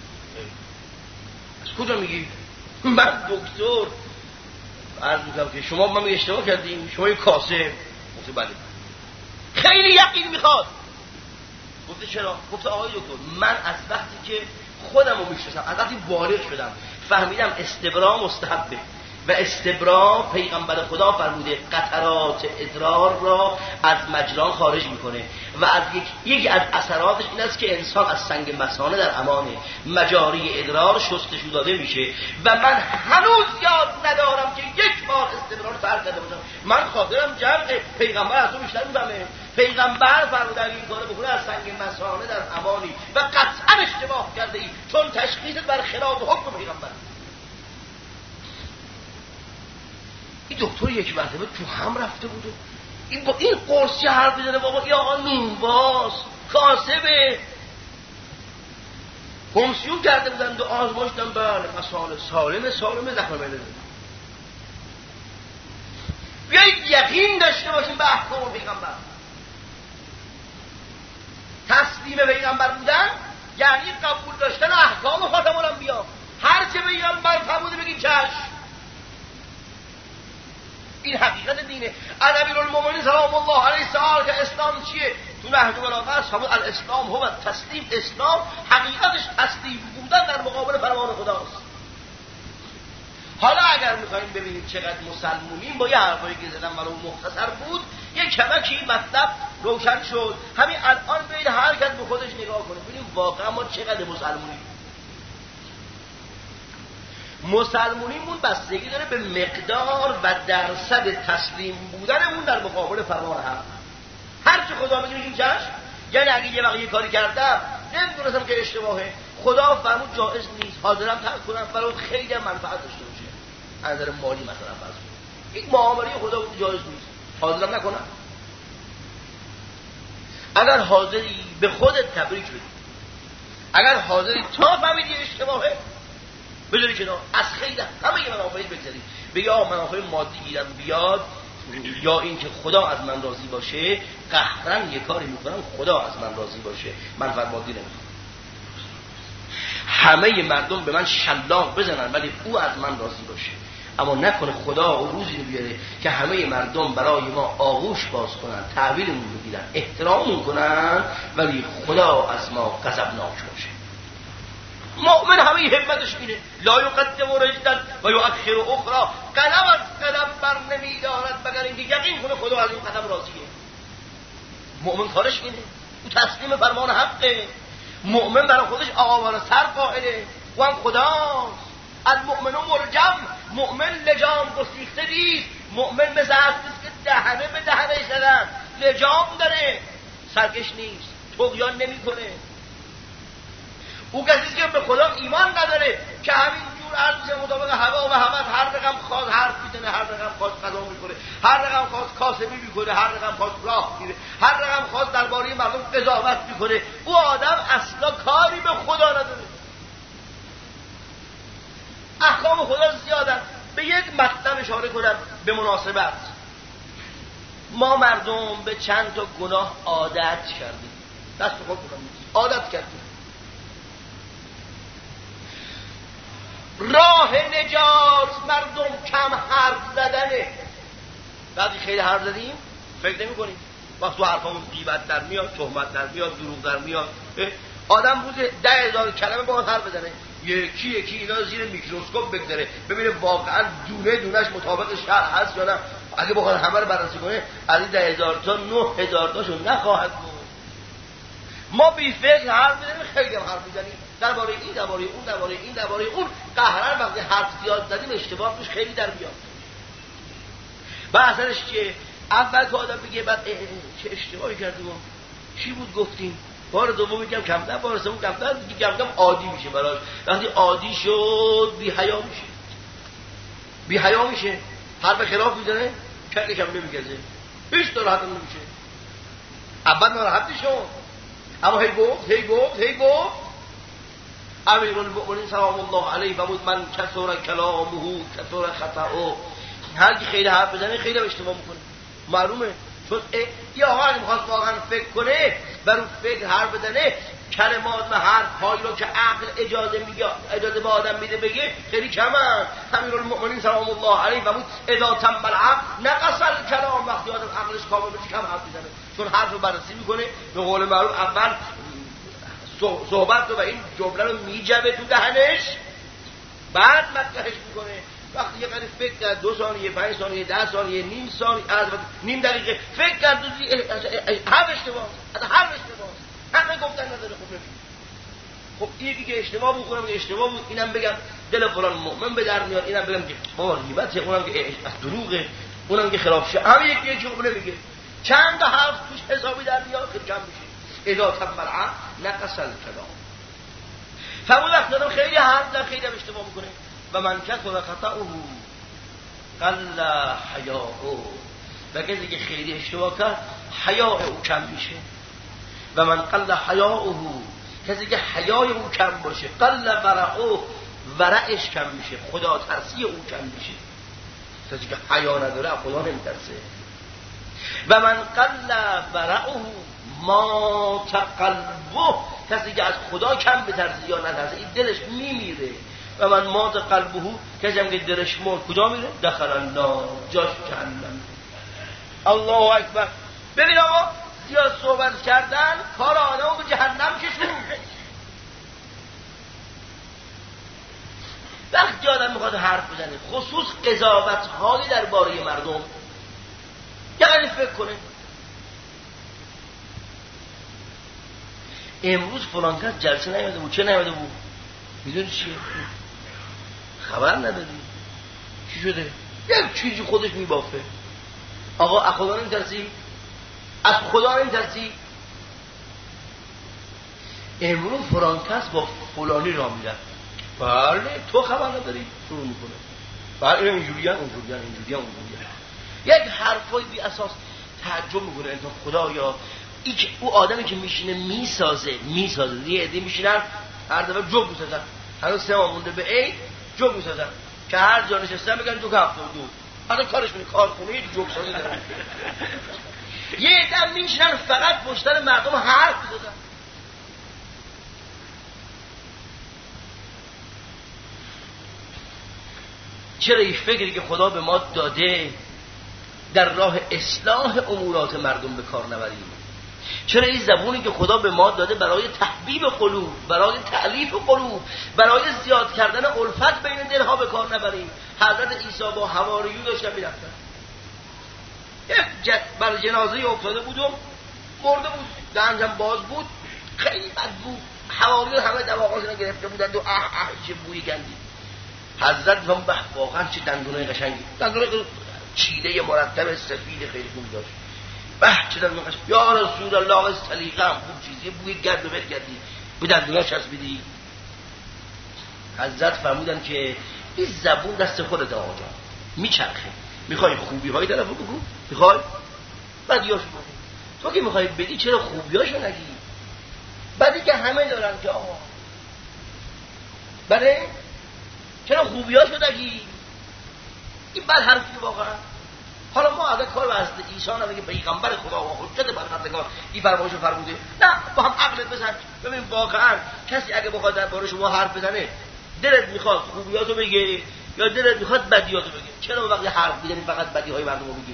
از کجا میگی؟ من دکتر عرض میکنم که شما من اشتباه کردیم، شما یک کاسه. گفته بله. خیلی یقین میخواد. گفته چرا؟ گفته آقای دکتر من از وقتی که خودم رو میشناسم، از وقتی بالغ شدم فهمیدم استبرا مستحبه و استبرا پیغمبر خدا فرموده قطرات ادرار را از مجران خارج میکنه و از یکی از اثراتش این است که انسان از سنگ مثانه در امانه، مجاری ادرار شستشو داده میشه و من هنوز یاد ندارم که یک بار استبرا رو ترک کرده باشم. من خاطرم جمع پیغمبر از تو بیشتر میفهمه. پیغمبر فرموده این کارو بکنه از سنگ مثانه در امانی و قطعا اشتباه کرده ای چون تشخیصت بر خلاف حکم پیغمبر. این دکتر یک مرتبه تو هم رفته بود و این با این قرصی حرف بزنه بابا این آقا نونباز کاسبه کنسیون کرده بودن و آزمایش دادن بله مسائل سالمه زخم معده. بیایید یقین داشته باشیم به احکام پیغمبر. تسلیم پیغمبر بودن یعنی قبول داشتن احکام خاتم الانبیا. هر چه پیغمبر فرموده بگید چشم. این حقیقت دینه. امیرالمومنین سلام الله علیه سوال که اسلام چیه؟ تو نهج البلاغه است فرمود الاسلام هو تسلیم. اسلام حقیقتش تسلیم بودن در مقابل فرمان خداست. حالا اگر میخوایم ببینیم چقدر مسلمونیم با یه حرفایی که زدم ولو مختصر بود یه کمکی مطلب روشن شد. همین الان ببینید هر کس به خودش نگاه کنه ببینیم واقعا ما چقدر مسلمونیم. مسلمونیمون بستگی داره به مقدار و درصد تسلیم بودنمون در مقابل فرمان حق. هر چه خدا میگه این چشم. یعنی اگه یه وقت یه کاری کردم نمیدونستم که اشتباهه، خدا فرمود جایز نیست، حاضرم ترک کنم برای خیلی منفعت داشته باشه. از نظر مالی مثلا فرض کنم یک معامله خدا بود جایز نیست، حاضرم نکنم. اگر حاضری به خودت تبریک بدی، اگر حاضری تا فهمیدی اشتباهه بذاری کنار، از خیلی همه منافعی بگذاری، بگی آقا منافع مادی گیرم بیاد یا این که خدا از من راضی باشه، قهرن یه کاری میکنم خدا از من راضی باشه، منفعت مادی نمیخوام. همه مردم به من شلاق بزنن ولی او از من راضی باشه، اما نکنه خدا و روزی رو بیاره که همه مردم برای ما آغوش باز کنن، تحویلمون بگیرن، احتراممون کنن ولی خدا از ما غضبناک باشه. مؤمن همه همتش اینه لا یقدم رجلا و یؤخر اخرى، قدم از قدم بر نمیدارد مگر اینکه یقین کنه خدا از این قدم راضیه. مؤمن کارش اینه، او تسلیم فرمان حقه. مؤمن برای خودش آقا سر قائله و هم خداست. المؤمن مرجم، مؤمن لجام گسیخته نیست. مؤمن مثل هستیست که دهنه به دهنه زدن، لجام داره، سرکش نیست، طغیان نمی کنه. او کسیست که به خدا ایمان نداره که همین جور عرض مطابق هوا و همت هر رقم خواست حرف میزنه، هر رقم خواست قضا میکنه، هر رقم خواست کاسبی میکنه، هر رقم خواست راه میره، هر رقم خواست درباره مردم قضاوت میکنه. او آدم اصلا کاری به خدا نداره. احکام خدا زیادن. به یک مطلب اشاره کنم به مناسبت. ما مردم به چند تا گناه عادت کردیم، دست خود کنم عادت کردیم. راه نجات مردم کم حرف زدنه. بعضی خیلی حرف زدیم فکر نمی کنیم، وقت تو حرفامون غیبت در میاد، تهمت در میاد، دروغ در میاد. آدم روز 10,000 کلمه با حرف بزنه، یکی یکی اینا زیر میکروسکوپ بگذاره ببینه واقعا دونه دونش مطابق شرع هست یا نه. اگه بخواد همه رو بررسی کنه از این 10,000 تا 9,000 تاشو نخواهد بود. ما بی فکر حرف میزنیم، خیلی هم حرف میزنیم درباره این، درباره اون، درباره این، درباره اون. قهرن وقتی حرف زیاد زدیم اشتباه توش خیلی در میاد. بحثش که اول که آدم بگه بعد چه اشتباهی کردیم، چی بود گفتیم، بار دوم میگم کمتر، بار سوم کمتر، دیگه کم عادی میشه براش. وقتی عادی شد بی حیا میشه، بی حیا میشه، حرف خلاف میزنه، کلش هم نمیگزه، هیچ ناراحت نمیشه. اول ناراحت شد اما هی گفت امیرالمومنین سلام الله علیه فرمود من کثر کلامه کثر خطأه. هر کی خیلی حرف بزنه خیلی اشتباه میکنه. معلومه چون یه آقا اگه میخواست واقعا فکر کنه بر اون فکر حرف بزنه کلمات و حرف‌هایی رو که عقل اجازه به آدم میده بگه خیلی کمن. امیرالمؤمنین سلام الله علیه و بود اذا تم العقل نقص الکلام، وقتی آدم عقلش کامل بشه کم حرف میزنه، چون حرف رو بررسی میکنه. به قول معروف اول صحبت رو و این جمله رو میجبه تو دهنش، بعد مطرحش میکنه. وقتی یه قدر فکر کرد 2 ثانیه 5 ثانیه 10 ثانیه نیم ثانیه نیم دقیقه فکر کرد حرف اشتباه، حرف اشتباه، همه گفتن نداره. خب این دیگه اشتباه بود، اونم اشتباه بود، اینم بگم دل فلان مؤمن به در میاد، اینم بگم که بابا غیبته، اونم که دروغه، اونم که خلاف شه، همه یک جمله میگه، چند تا حرف توش حسابی در میاد که کم میشه. اذا تم العقل نقص الکلام. فمون وقت دادم خیلی حرف در خیلی اشتباه میکنه. و من کثر خطأه قل حیاؤه، و کسی که خیلی اشتباه کرد حیا او کم میشه. و من قل حیاؤه، کسی که حیای او کم باشه، قل ورعه، ورعش کم میشه، خدا ترسی او کم میشه. کسی که حیا نداره خدا نمیترسه. و من قل ورعه ما تقلبه، کسی که از خدا کم بترسه یا نترسه این دلش میمیره. و من مات قلبه، کسی هم که دلش مرد کجا میره؟ دخل النار، جاش جهنم. الله اکبر. ببین آقا زیاد صحبت کردن کار آدمو به جهنم کشون. وقتی آدم میخواد حرف بزنه، خصوص قضاوت هایی درباره مردم، یعنی فکر کنه امروز فلان کس جلسه نیامده بود، چه نیامده بود؟ میدونی چیه؟ خبر نداری چی شده؟ یک چیزی خودش میبافه. آقا از خدا نمیترسی؟ از خدا نمیترسی؟ امروز فلان کس با فلانی را میره، بله تو خبر نداری؟ شروع میکنه بله این اینجوریان اونجوریان اینجوریان اونجوریان، یک حرفای بی اساس. تعجب میکنه انسان خدایا او آدمی که میشینه میسازه یه عده میشینن هر دفعه جوک میسازن، هنوز 3 ماه مونده به عید جوک میسازن که هر جا نشستن بگن جوک 72 حالا کارش کنه کارخونه جوک سازی دارن. یه عده میشینن فقط پشتن مردم حرف میزنن. چرا این فکری که خدا به ما داده در راه اصلاح امورات مردم به کار نبریم؟ چرا این زبونی که خدا به ما داده برای تحبیب قلوب، برای تألیف قلوب، برای زیاد کردن الفت بین دلها به کار نبریم؟ حضرت عیسی با حواریون داشتن میرفتن، بر جنازه افتاده بود و مرده بود، دهنش باز بود، خیلی بد بود، حواریون همه دماغاشون گرفته بودند و چه بوی گندی. حضرت واقعا چه دندونای قشنگی، دندونای چیده مرتب سفید خیلی خوب داشت. چه دندون قشنگ. یا رسول الله سلیقه خوب چیزی، بوی گرد و برگردی به دندوناش چسبیدی. حضرت فرمودن که این زبون دست خودت آقا جان، میچرخه، میخوای خوبی های طرفو بگو، میخوای بدیاشو بگو. تو که میخوای بدی چرا خوبیاشو نگی؟ بدی که همه دارن که آقا، بله چرا خوبیاشو نگی؟ این بد حرفی واقعا. حالا ما عادت کار واسه عیسی نمیگه پیغمبر خدا و حجت برآوردگار این فرمایشو فرموده، نه با هم عقلت بزن ببین واقعا کسی اگه بخواد درباره شما حرف بزنه دلت میخواد خوبیاتو بگه یا دلت میخواد بدیاتو بگه؟ چرا وقتی حرف میزنی فقط بدیهای مردمو میگی؟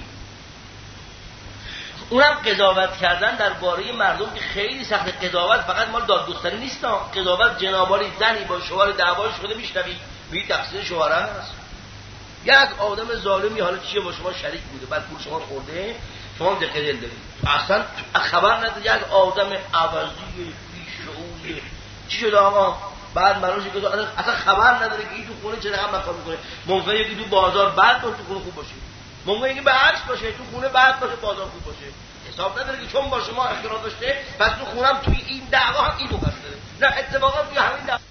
اونم قضاوت کردن درباره مردم که خیلی سخت. قضاوت فقط مال دادگستری نیست، قضاوت جنابالی زنی با شوهر دعوا شده میشنوی میگی تقصیر شوهر است. یک آدم ظالمی حالا چیه با شما شریک بوده، بعد پول شما خورده، شما دقیقه دل دارید، اصلا خبر نداری. یک آدم عوضی بیشعوری چی شده آقا؟ بعد منوشی که اصلا خبر نداره که این تو خونه چه رقم مکار میکنه. ممکنه یکی تو بازار بعد باشه تو خونه خوب باشه، ممکنه یکی بعدش باشه تو خونه بعد باشه بازار خوب باشه. حساب نداره که چون با شما اختلاف داشته پس تو خونم توی این دعوا هم اینو قصده. نه اتفاقا توی همین دعوا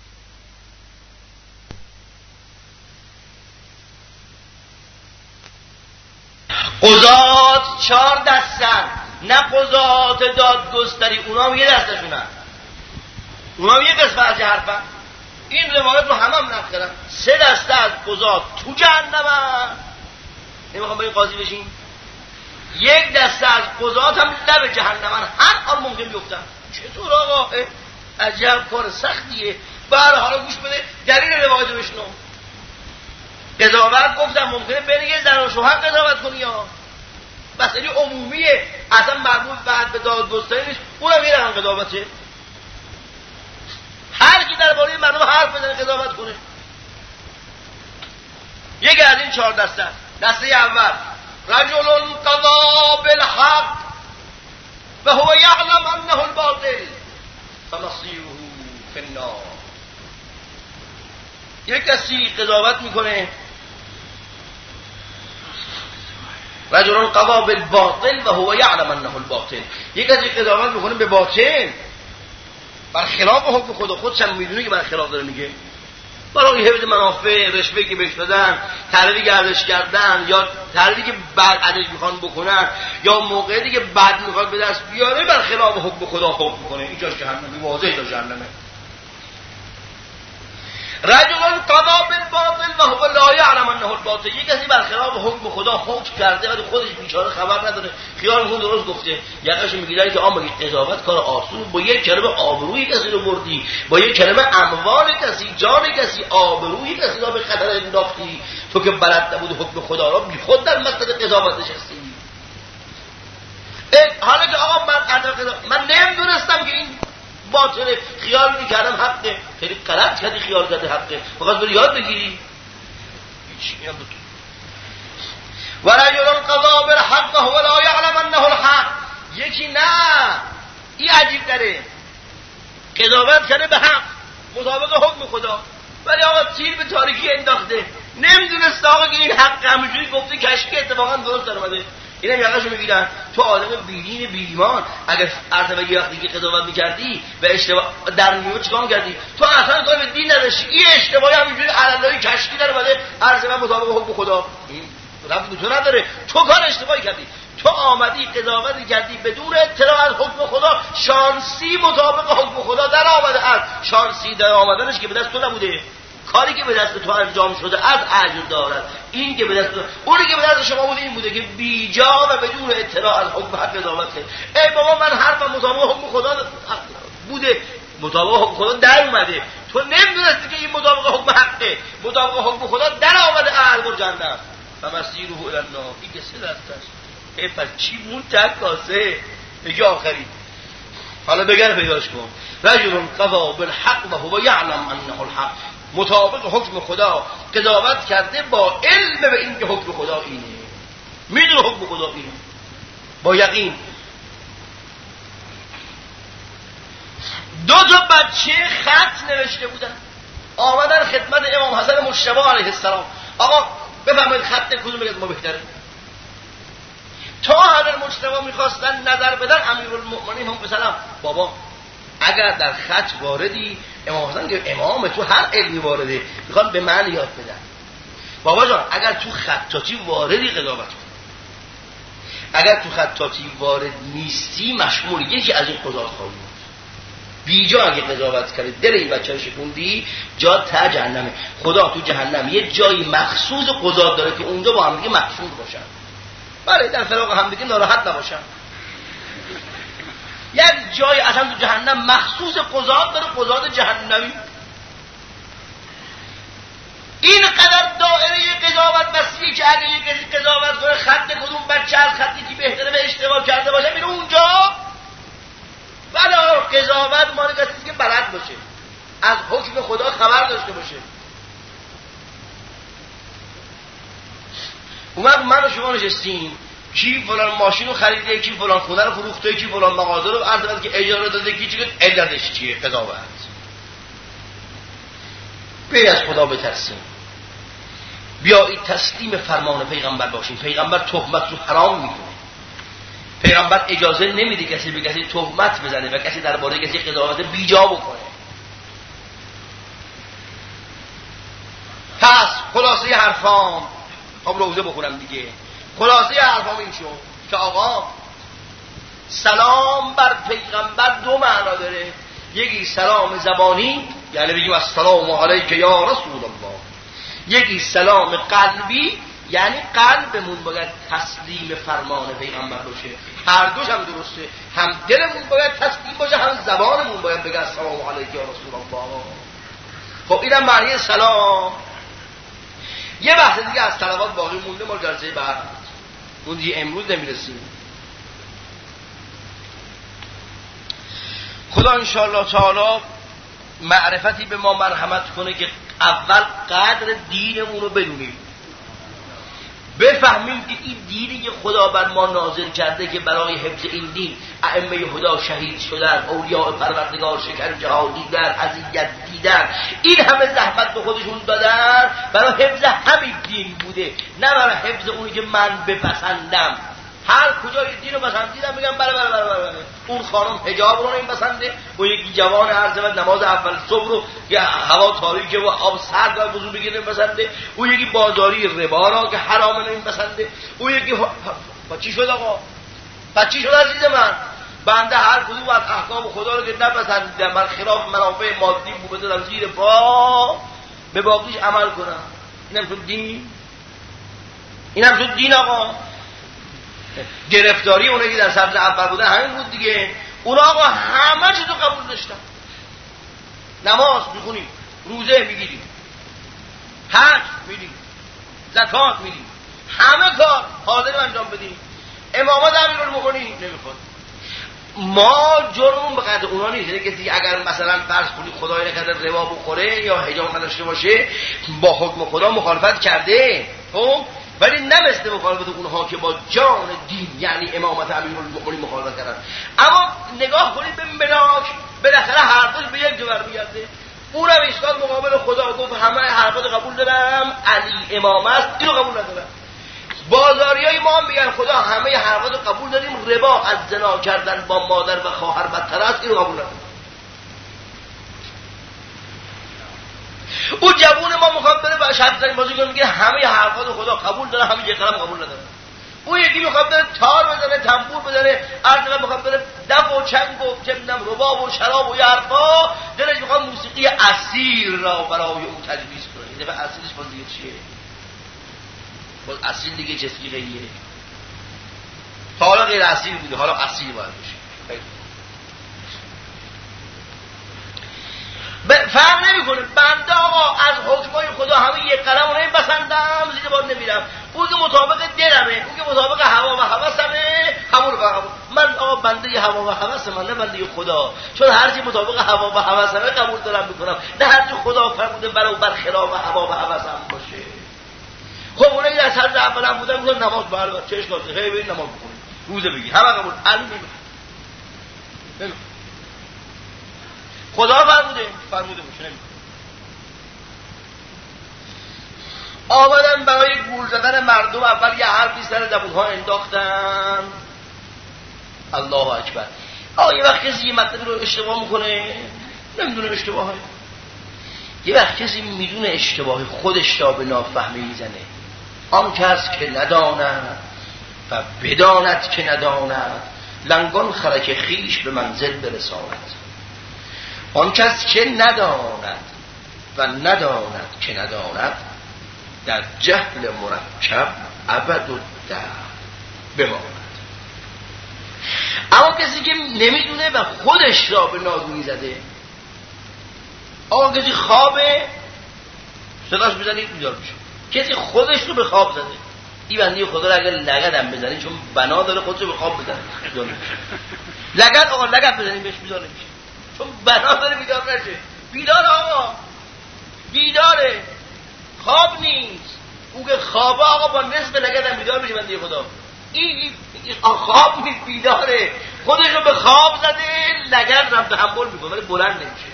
قضات 4 دستن، نه قضات دادگستری، اونا هم یه دستشونن، اونا هم یه قسمت از حرفن. این روایت رو هم نقل کردن. 3 دسته از قضات تو جهنمن. نمیخوام با این قاضی بشین، یک دسته از قضات هم لب جهنمن، هر آن ممکن بیفتن. چطور آقا؟ عجب کار سختیه. بله حالا گوش بده دلیل روایت بشنو. قضاوت گفتم ممکنه بین یه زن و شوهر قضاوت کنی یا مسئله عمومیه، اصلا مربوط بعد به دادگستری نیست، اونم یه رقم قضاوته. هر کی درباره مردم حرف بزنه قضاوت کنه. یکی از این 4 دسته. دسته اول رجل قضا بالحق و هو یعلم انه الباطل فمصیره فی النار. یک کسی قضاوت میکنه، رجل قضا بالباطل و هو یعلم انه الباطل، یک کسی قضاوت میکنه به باطل برخلاف حکم خدا، خودش هم میدونه که برخلاف داره میگه، برای حفظ منافع، رشوه‌ای که بهش دادن، طلبی گردش کردن یا طلبی که بعد ازش میخوان بکنن یا موقعی که بعد میخواد به دست بیاره برخلاف حکم خدا حکم میکنه. اینجاش جهنمی، واضحه تا جهنمه. رجل قضا بالباطل و هو لا یعلم انه الباطل، یک کسی برخلاف حکم خدا حکم کرده ولی خودش بیچاره خبر نداره، خیال میکنه درست گفته، یقش میگیره که آقا قضاوت کار آسون، با یک کلمه آبروی کسی رو بردی، با یک کلمه اموال کسی، جان کسی، آبروی کسی رو به خطر انداختی، تو که بلد نبود حکم خدا را بی خود در مسئله قضاوت نشستی. حالا که آقا من نمیدونستم که این باطله، خیال میکردم حقه، خیلی غلط کردی خیال کرده حقه، فقط بری یاد بگیری. و رجل قضا بالحق و هو لا یعلم انه الحق، یکی نه این عجیب داره، قضاوت کرده به حق مطابق حکم خدا ولی آقا تیر به تاریکی انداخته، نمیدونست آقا که این حق همونجوری گفته کشکی اتفاقا درست در اومده. اینم یقهشو میگیرن. تو آدم بیدین بی ایمان اگر ارتبه یه وقتی که قضاوت میکردی و اشتباه در نیمه چیکار میکردی؟ تو اصلا کار به دین نداشتی، این اشتباهی همینجوری علالایی کشکی در اومده ارتبه مطابق حکم خدا رفت تو نداره، تو کار اشتباهی کردی، تو آمدی قضاوتی کردی بدون اطلاع از حکم خدا، شانسی مطابق حکم خدا در آمده است، شانسی در آمدنش که به دست تو نبوده، کاری که به دست تو انجام شده از اجر دارد، این که به دست تو، اونی که به دست شما بوده این بوده که بیجا و بدون اطلاع از حکم حق قضاوت کرد. ای بابا من حرفم مطابق حکم خدا بوده، مطابق حکم خدا در اومده، تو نمیدونستی که این مطابق حکم حقه، مطابق حکم خدا در آمده اهل جنت و مسیره الی النار. این که سه دستش ای پس چی مون تک کاسه بگی آخری. حالا بگر پیداش کن. رجل قضا بالحق و هو یعلم انه الحق، مطابق حکم خدا قضاوت کرده با علم به این که حکم خدا اینه، میدونه حکم خدا اینه با یقین. 2 بچه خط نوشته بودن، آمدن خدمت امام حسن مجتبی علیه السلام، آقا بفرمایید خط کدوم از ما بهتره؟ تا حضرت مجتبی میخواستن نظر بدن، امیرالمؤمنین هم بسلام بابا اگر در خط واردی، امام حسن که امام تو هر علمی وارده، میخوان به من یاد بدن. بابا جان اگر تو خطاطی واردی قضاوت کن، اگر تو خطاطی وارد نیستی مشمول یکی از این قضات خواهی بود. بیجا اگه قضاوت کردی دل این بچه رو شکوندی، جا تا جهنمه. خدا تو جهنم یه جایی مخصوص قضات داره که اونجا با هم دیگه مخصوص باشن، بله در فراق هم دیگه ناراحت نباشن. یک جای اصلا تو جهنم مخصوص قضات داره، قضات جهنمی. این قدر دائره قضاوت وسیعه که اگه یک کسی قضاوت کنه خط کدوم بچه از خطی که بهتره به اشتباه کرده باشه میره اونجا. ولی قضاوت مال کسی که بلد باشه، از حکم خدا خبر داشته باشه. اون وقت من و شما نشستیم، کی فلان ماشین رو خریده، کی فلان خونه رو فروخته، کی فلان مغازه رو عرض که اجاره داده، کی چیه، علتش چیه؟ قضاوت. بیا از خدا بترسیم، بیایید تسلیم فرمان پیغمبر باشیم. پیغمبر تهمت رو حرام میکنه، پیغمبر اجازه نمیده کسی به کسی تهمت بزنه و کسی درباره کسی قضاوت بیجا بکنه. پس خلاصه حرفام، خب روزه بخورم دیگه، خلاصه حرفام این شد که آقا سلام بر پیغمبر 2 معنا داره. یکی سلام زبانی، یعنی بگیم السلام علیک یا رسول الله. یکی سلام قلبی، یعنی قلبمون باید تسلیم فرمان پیغمبر باشه، هر دوش هم درسته، هم دلمون باید تسلیم باشه، هم زبانمون باید بگه السلام علیک یا رسول الله. خب اینم معنی سلام. یه بحث دیگه از صلوات باقی مونده، ما جلسه بعد اون دیگه امروز نمیرسیم. خدا انشاءالله تعالی معرفتی به ما مرحمت کنه که اول قدر دینمون رو بدونیم، بفهمیم که این دینی که خدا بر ما نازل کرده که برای حفظ این دین ائمه هدا شهید شدن، اولیاء پروردگار شکنجه ها دیدن، اذیت دیدن، این همه زحمت به خودشون دادن، برای حفظ همین دین بوده، نه برای حفظ اونی که من بپسندم. هر کجای دین رو پسندیدم بگم بله اون خانم حجاب رو نمیپسنده، و یکی جوان عرض و نماز اول صبح رو که هوا تاریکه و آب سرد و وضو بگیره نمیپسنده، اون یکی بازاری ربا را که حرامه نمیپسنده، اون یکی چی شد آقا؟ چی شد عزیز من؟ بنده هر کدوم از احکام خدا رو که نپسندیدم، من خلاف منافع مادی بود بدم زیر پا، به باقیش عمل کنم، اینم شد دین؟ اینم شد دین آقا؟ گرفتاری اونایی که در صف اول بودن همین بود دیگه. اونا آقا همه چیزو قبول داشتن، نماز میخونیم، روزه میگیریم، حج میدیم، زکات میدیم، همه کار حاضریم انجام بدیم، امامت امیرالمومنین نمیخواد. ما جرمون به قدر اونا نیست. یعنی کسی اگر مثلا فرض کنید خدای نکرده ربا بخوره یا حجاب نداشته باشه با حکم خدا مخالفت کرده، خب ولی نه مثل مخالفت اونها که با جان دین یعنی امامت امیرالمومنین مخالفت کردن. اما نگاه کنید به ملاک، بالاخره حرفش به یک جا برمیگرده. اونم ایستاد مقابل خدا گفت همه حرفات قبول دارم، علی امام است، اینو قبول ندارم. بازاریای ما هم میگن خدا همه حرفات قبول داریم، ربا از زنا کردن با مادر و خواهر بدتر است، اینو قبول نداریم. اون جوون ما میخواد بره با شطرنج بازی کنه، میگه همه حرفات خدا قبول داره، همه یک قلم قبول نداره. اون یکی میخواد بره تار بزنه، تنبور بزنه، عرض میخواد بره دف و چنگ و چه میدونم رباب و شراب و یه حرفا، دلش میخواد موسیقی اصیل را برای اون تجویز کنه. این دفعه اصیلش باز دیگه چیه؟ باز اصیل دیگه چیزی غیره. تا حالا غیر اصیل بوده، حالا اصیل باید بشه. فرق نمیکنه. بنده آقا از حکمای خدا همه یک قلم رو نمیپسندم، زیر باد نمیرم. اون که مطابق دلمه، اون که مطابق هوا و هوسمه، همون رو قبول. من آقا بنده هوا و هوس من، نه بنده خدا. چون هر چی مطابق هوا و هوسمه قبول دارم میکنم، نه هر چی خدا فرموده برخلاف هوا و هوسم باشه. خب اونایی که از سر اولم بودن میگن نماز بربر، چه اشکالی داره؟ هی برید نماز بخونید، روزه بگید، همه قبول. خدا فرموده باشه نمیکنه. آمدن برای گول زدن مردم اول یه حرفی سر زبونها انداختن، الله اکبر. یه وقت کسی یه مطلبی رو اشتباه میکنه، نمیدونه اشتباهه. یه وقت کسی میدونه اشتباهه، خودش را به نافهمی میزنه. آن کس که نداند و بداند که نداند، لنگان خرک خیش به منزل برساند. آن کس که نداند و نداند که نداند، در جهل مرکب ابد و در بماند. اما کسی که نمیدونه و خودش را به نادونی زده، آقا کسی خوابه صداش بزنید بیدار میشه، کسی خودش رو به خواب زده. این بنده خدا رو اگر لگدم بزنید، چون بنا داره خودش رو به خواب بزنه، بیدار میشه. لگد آقا لگد بزنید بهش بیدار نمیشه، چون بنا داره بیدار نشه. بیدار آقا، بیداره، خواب نیست. اون که خوابه آقا با نصف لگد هم بیدار میشه بنده خدا. این خواب نیست، بیداره، خودش رو به خواب زده، لگد رو تحمل میکنه ولی بلند نمیشه.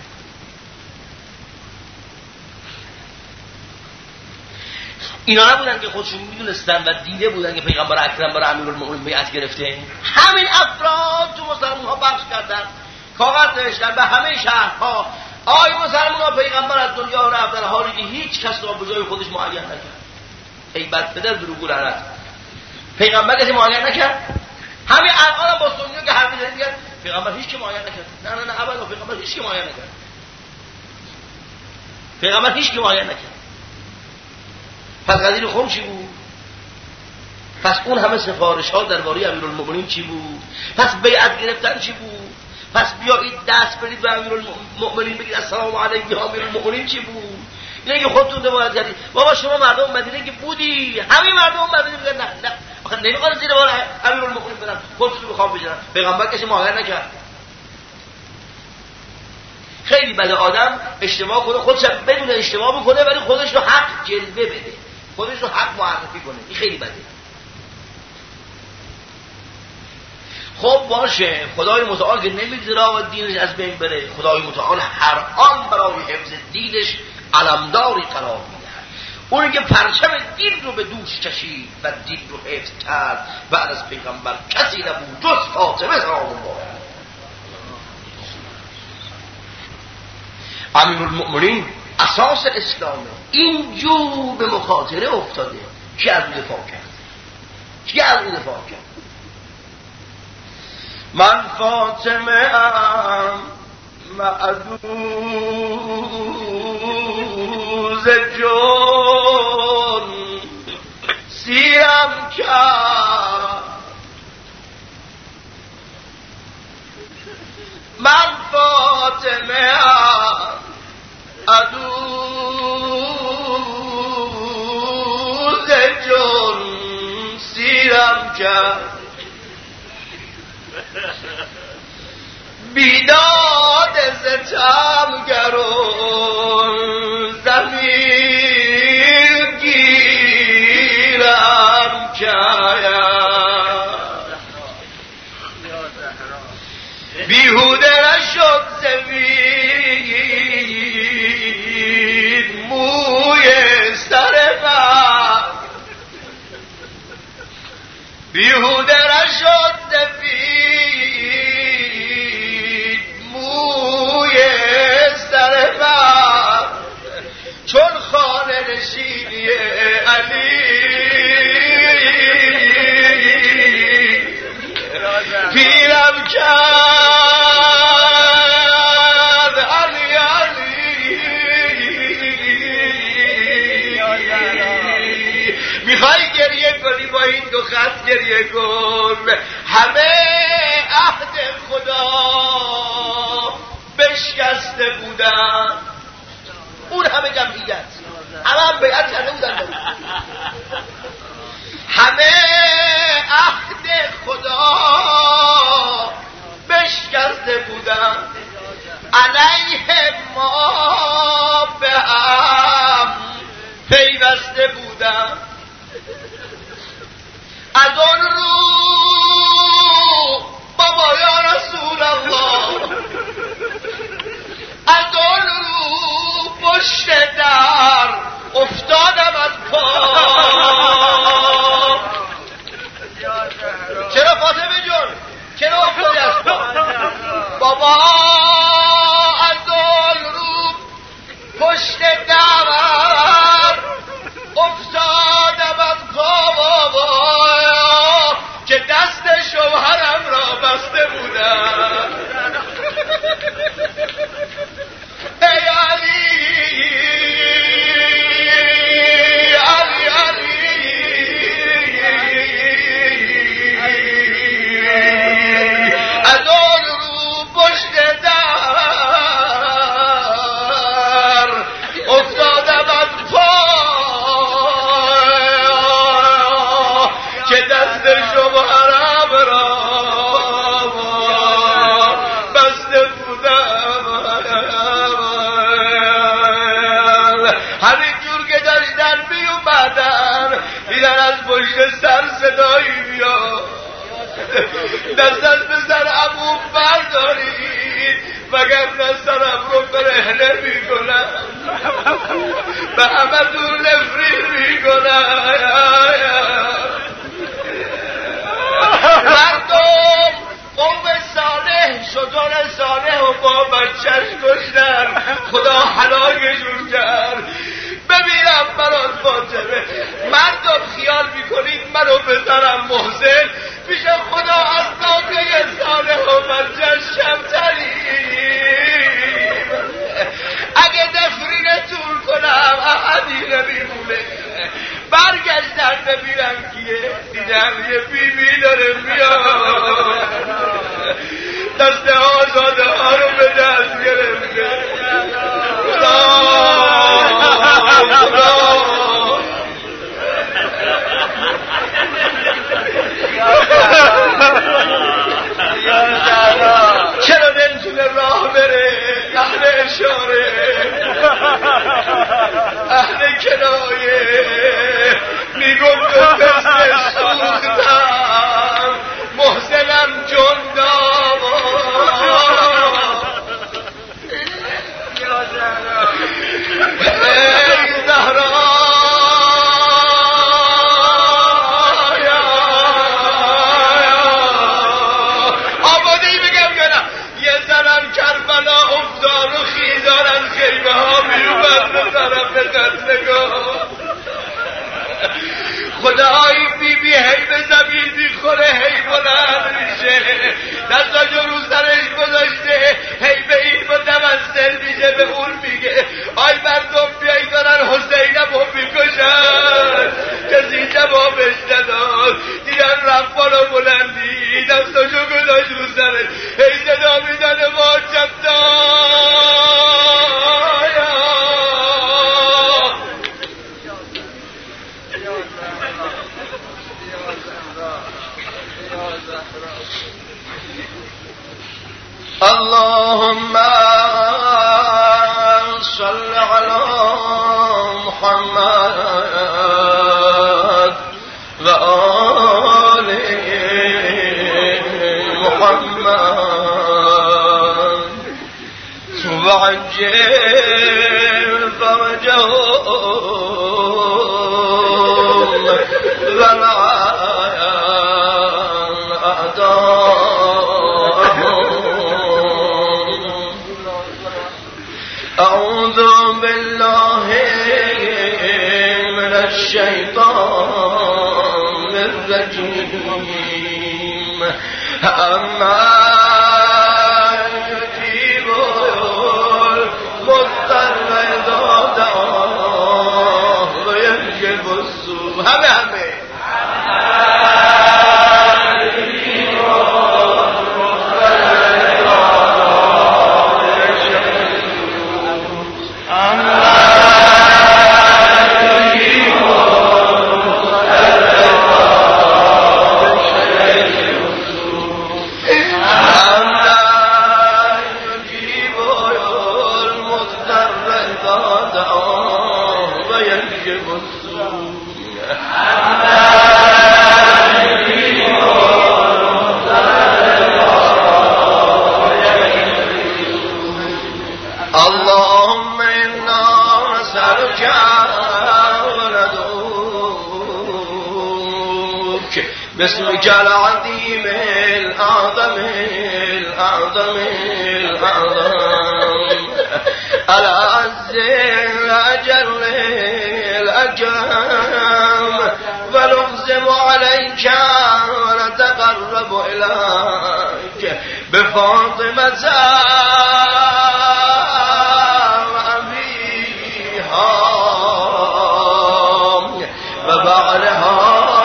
اینا نبودن که خودشون میدونستن و دیده بودن که پیغمبر اکرم برای امیرالمومنین بیعت گرفته. همین افراد تو مسلمان ها بخش کردن، کاغذ نوشتن به همه شهرها، آی مسلمان ها پیغمبر از دنیا رفت، در حالی که هیچ کس را به جای خودش معین نکرد. ای بد پدر دروغگو لعنت، پیغمبر کسی معین نکرد. همین الان با سنی‌ها که حرف میزنن میگن پیغمبر هیچ کی معین نکرد. نه ابدا، پیغمبر هیچ کی معین نکرد. پیغمبر هیچ کی معین نکرد. پس قضیه خمشی بود. پس اون همه سفارش ها درباره امیرالمؤمنین چی بود؟ پس بیعت گرفتن چی بود؟ پس بیایید دست برید به امیرالمؤمنین بگید السلام علیک یا امیرالمؤمنین چی بود؟ اینه که خودتون روایت کردید. بابا شما مردم مدینه که بودی، همین مردم مدینه میگن نه آخه نمیخواد زیر بار امیرالمؤمنین برن خودتون بخوام بجنن. پیغمبر کسی مهاجر نکرد. خیلی بده آدم اشتباه کنه، خودش بدون اشتباه بکنه ولی خودش رو حق جلوه بده، خودش رو حق معرفی کنه. این خیلی بده. خب باشه، خدای متعال که نمیذاره و دینش از بین بره، خدای متعال هر آن برای حفظ دینش علمداری قرار میده. اونی که پرچم دین رو به دوش کشید و دین رو حفظ کرد بعد از پیغمبر کسی نبود جز فاطمه سلام الله. امیرالمؤمنین اساس اسلامه. اینجور به مخاطره افتاده. کی از اون دفاع کرد؟ کی از اون دفاع کرد؟ من فاطمه ام معدوز جون سیرم کرد. من فاطمه ام عدوز جون سیرم کرد. بیداد ستمگران زمین گیرم کرد. بیهوده نشد زمین موی سر من. بیهوده نشد زمین موی سر من. چون خانه نشینی علی پیرم کرد. علی علی میخوای گریه کنی با این دو خط گریه کن. همه عهد خدا بشکسته بودن، اون همه جمعیت هم بیعت کرده بودن. همه عهد خدا بشکسته بودن، علیه ما به هم پیوسته بودن. از آن رو بابا یا رسول الله، از آن رو پشت در افتادم از پا. چرا فاطمه جون؟ چرا افتادی از پا؟ بابا از آن رو پشت در افتادم از پا بابا که دست شوهرم را بسته بودم. ای علی علی علی از آن رو پشت در افتادم از پا که دست شوهرم را بسته بودم. همینجور که داشتن می اومدن دیدن از پشت سر صدایی بیاد دست از بزن عموم بردارید وگرنه سرم رو برهنه میکنن، به همه دور نفرین میکنن. مردم قوم صالح شجاع صالح و با بچهش کشتن، خدا هلاکشون کرد. ببینم برات فاطمه، مردم خیال میکنید منو بذارم محسن پیش خدا از ناکه صالح و بچهش کمتریم. اگه نفرینتون کنم احدی نمیمونه. برگشتن ببینم کیه. دیدم یه بیبی داره میاد، دست آزاده ها رو به دست گرفته. چرا نمیتونه راه بره؟ اهل اشاره، اهل کنایه، میگم تو مثل سوختم، محسنم جندام. ای زهرا آبادهی بگم یا نه؟ یه زنم کربلا افتار و خیزان از خیمه ها میومد به طرف نگاه. خدایی بی هی به زمین میخوره، هی بلند میشه، دستاشو رو سرش گذاشته، هی به این متوسل میشه، به اون میگه آی مردم بیایی دارن حسینم رو میکشن. کسی جوابش نداد. دیدن رفت بالا بلندی، دستاشو گذاشت رو سرش، هی صدا میزنه ما اللهم صل على محمد وآل محمد وعجل فرجهم ولعن أعداءهم. أعوذ بالله من الشيطان الرجيم. أما يجيب المضطر إذا دعاه ويكشف السوء. همه اللهم إنا نسألك وندعوك باسمك العظيم الأعظم الأعظم الأعظم الأعز الأجل الأكرم ونقسم عليك ونتقرب إليك بفاطمة وبعلها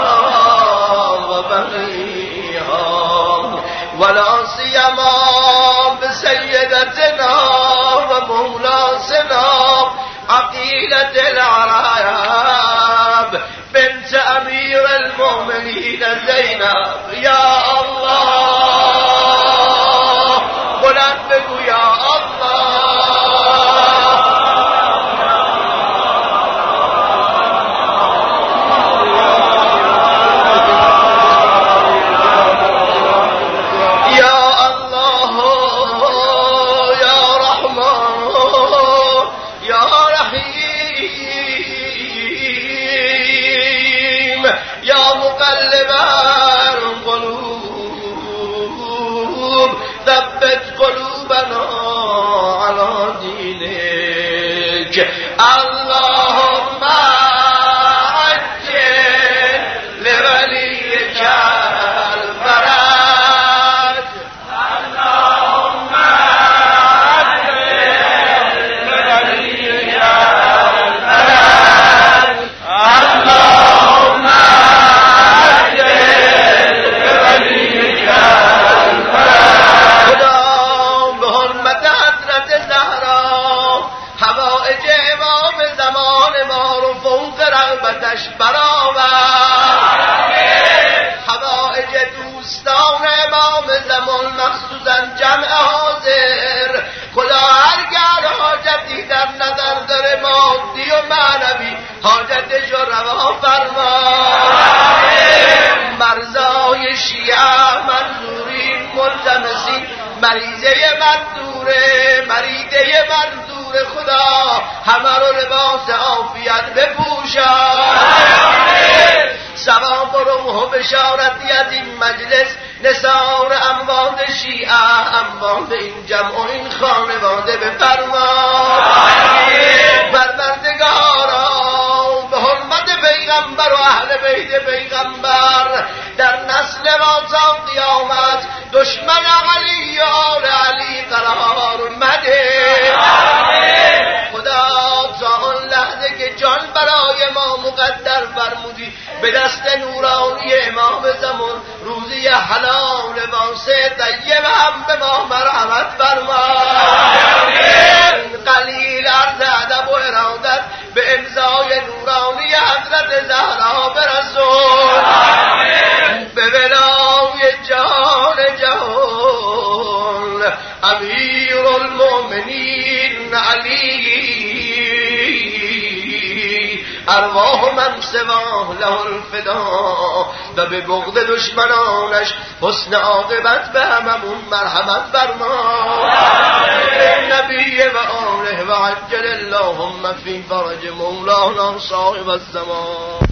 وبنيها ولا سيما بسيدتنا ومولاتنا عقيلة العرب بنت أمير المؤمنين زينب. يا الله بلند بگو يا الله. ثبت قلوبنا على دينك. اللهم عجل لوليك الفرج. اللهم عجل لوليك الفرج. اللهم حوائج امام زمان ما رو فوق رغبتش برآورد. حوائج دوستان امام زمان مخصوصا جمع حاضر خدا هرگر حاجتی در نظر داره مادی و معنوی حاجتش رو روا فرما. مرزای شیعه منظورین ملتمسین مریضه مریده منظور خدا همه رو لباس عافیت بپوشان. ثواب و روح و بشارتی از این مجلس نثار اموات شیعه اموات این جمع و این خانواده بفرما. پروردگارا به حرمت پیغمبر و اهل بیت پیغمبر در نسل ما تا قیامت دشمن علی و آل علی قرار مده. خدا تا آن لحظه که جان برای ما مقدر فرمودی به دست نورانی امام زمان روزی حلال واسع طیب هم به ما مرحمت فرما. قلیل عرض ادب و ارادت به امضای نورانی حضرت زهرا برسون. به ولای جهان جهان امیر المؤمنین علی ارواح من سواه له الفدا و به بغض دشمنانش حسن عاقبت به هممون مرحمت فرما. نبی و آله و عجل اللهم فی فرج مولانا صاحب الزمان.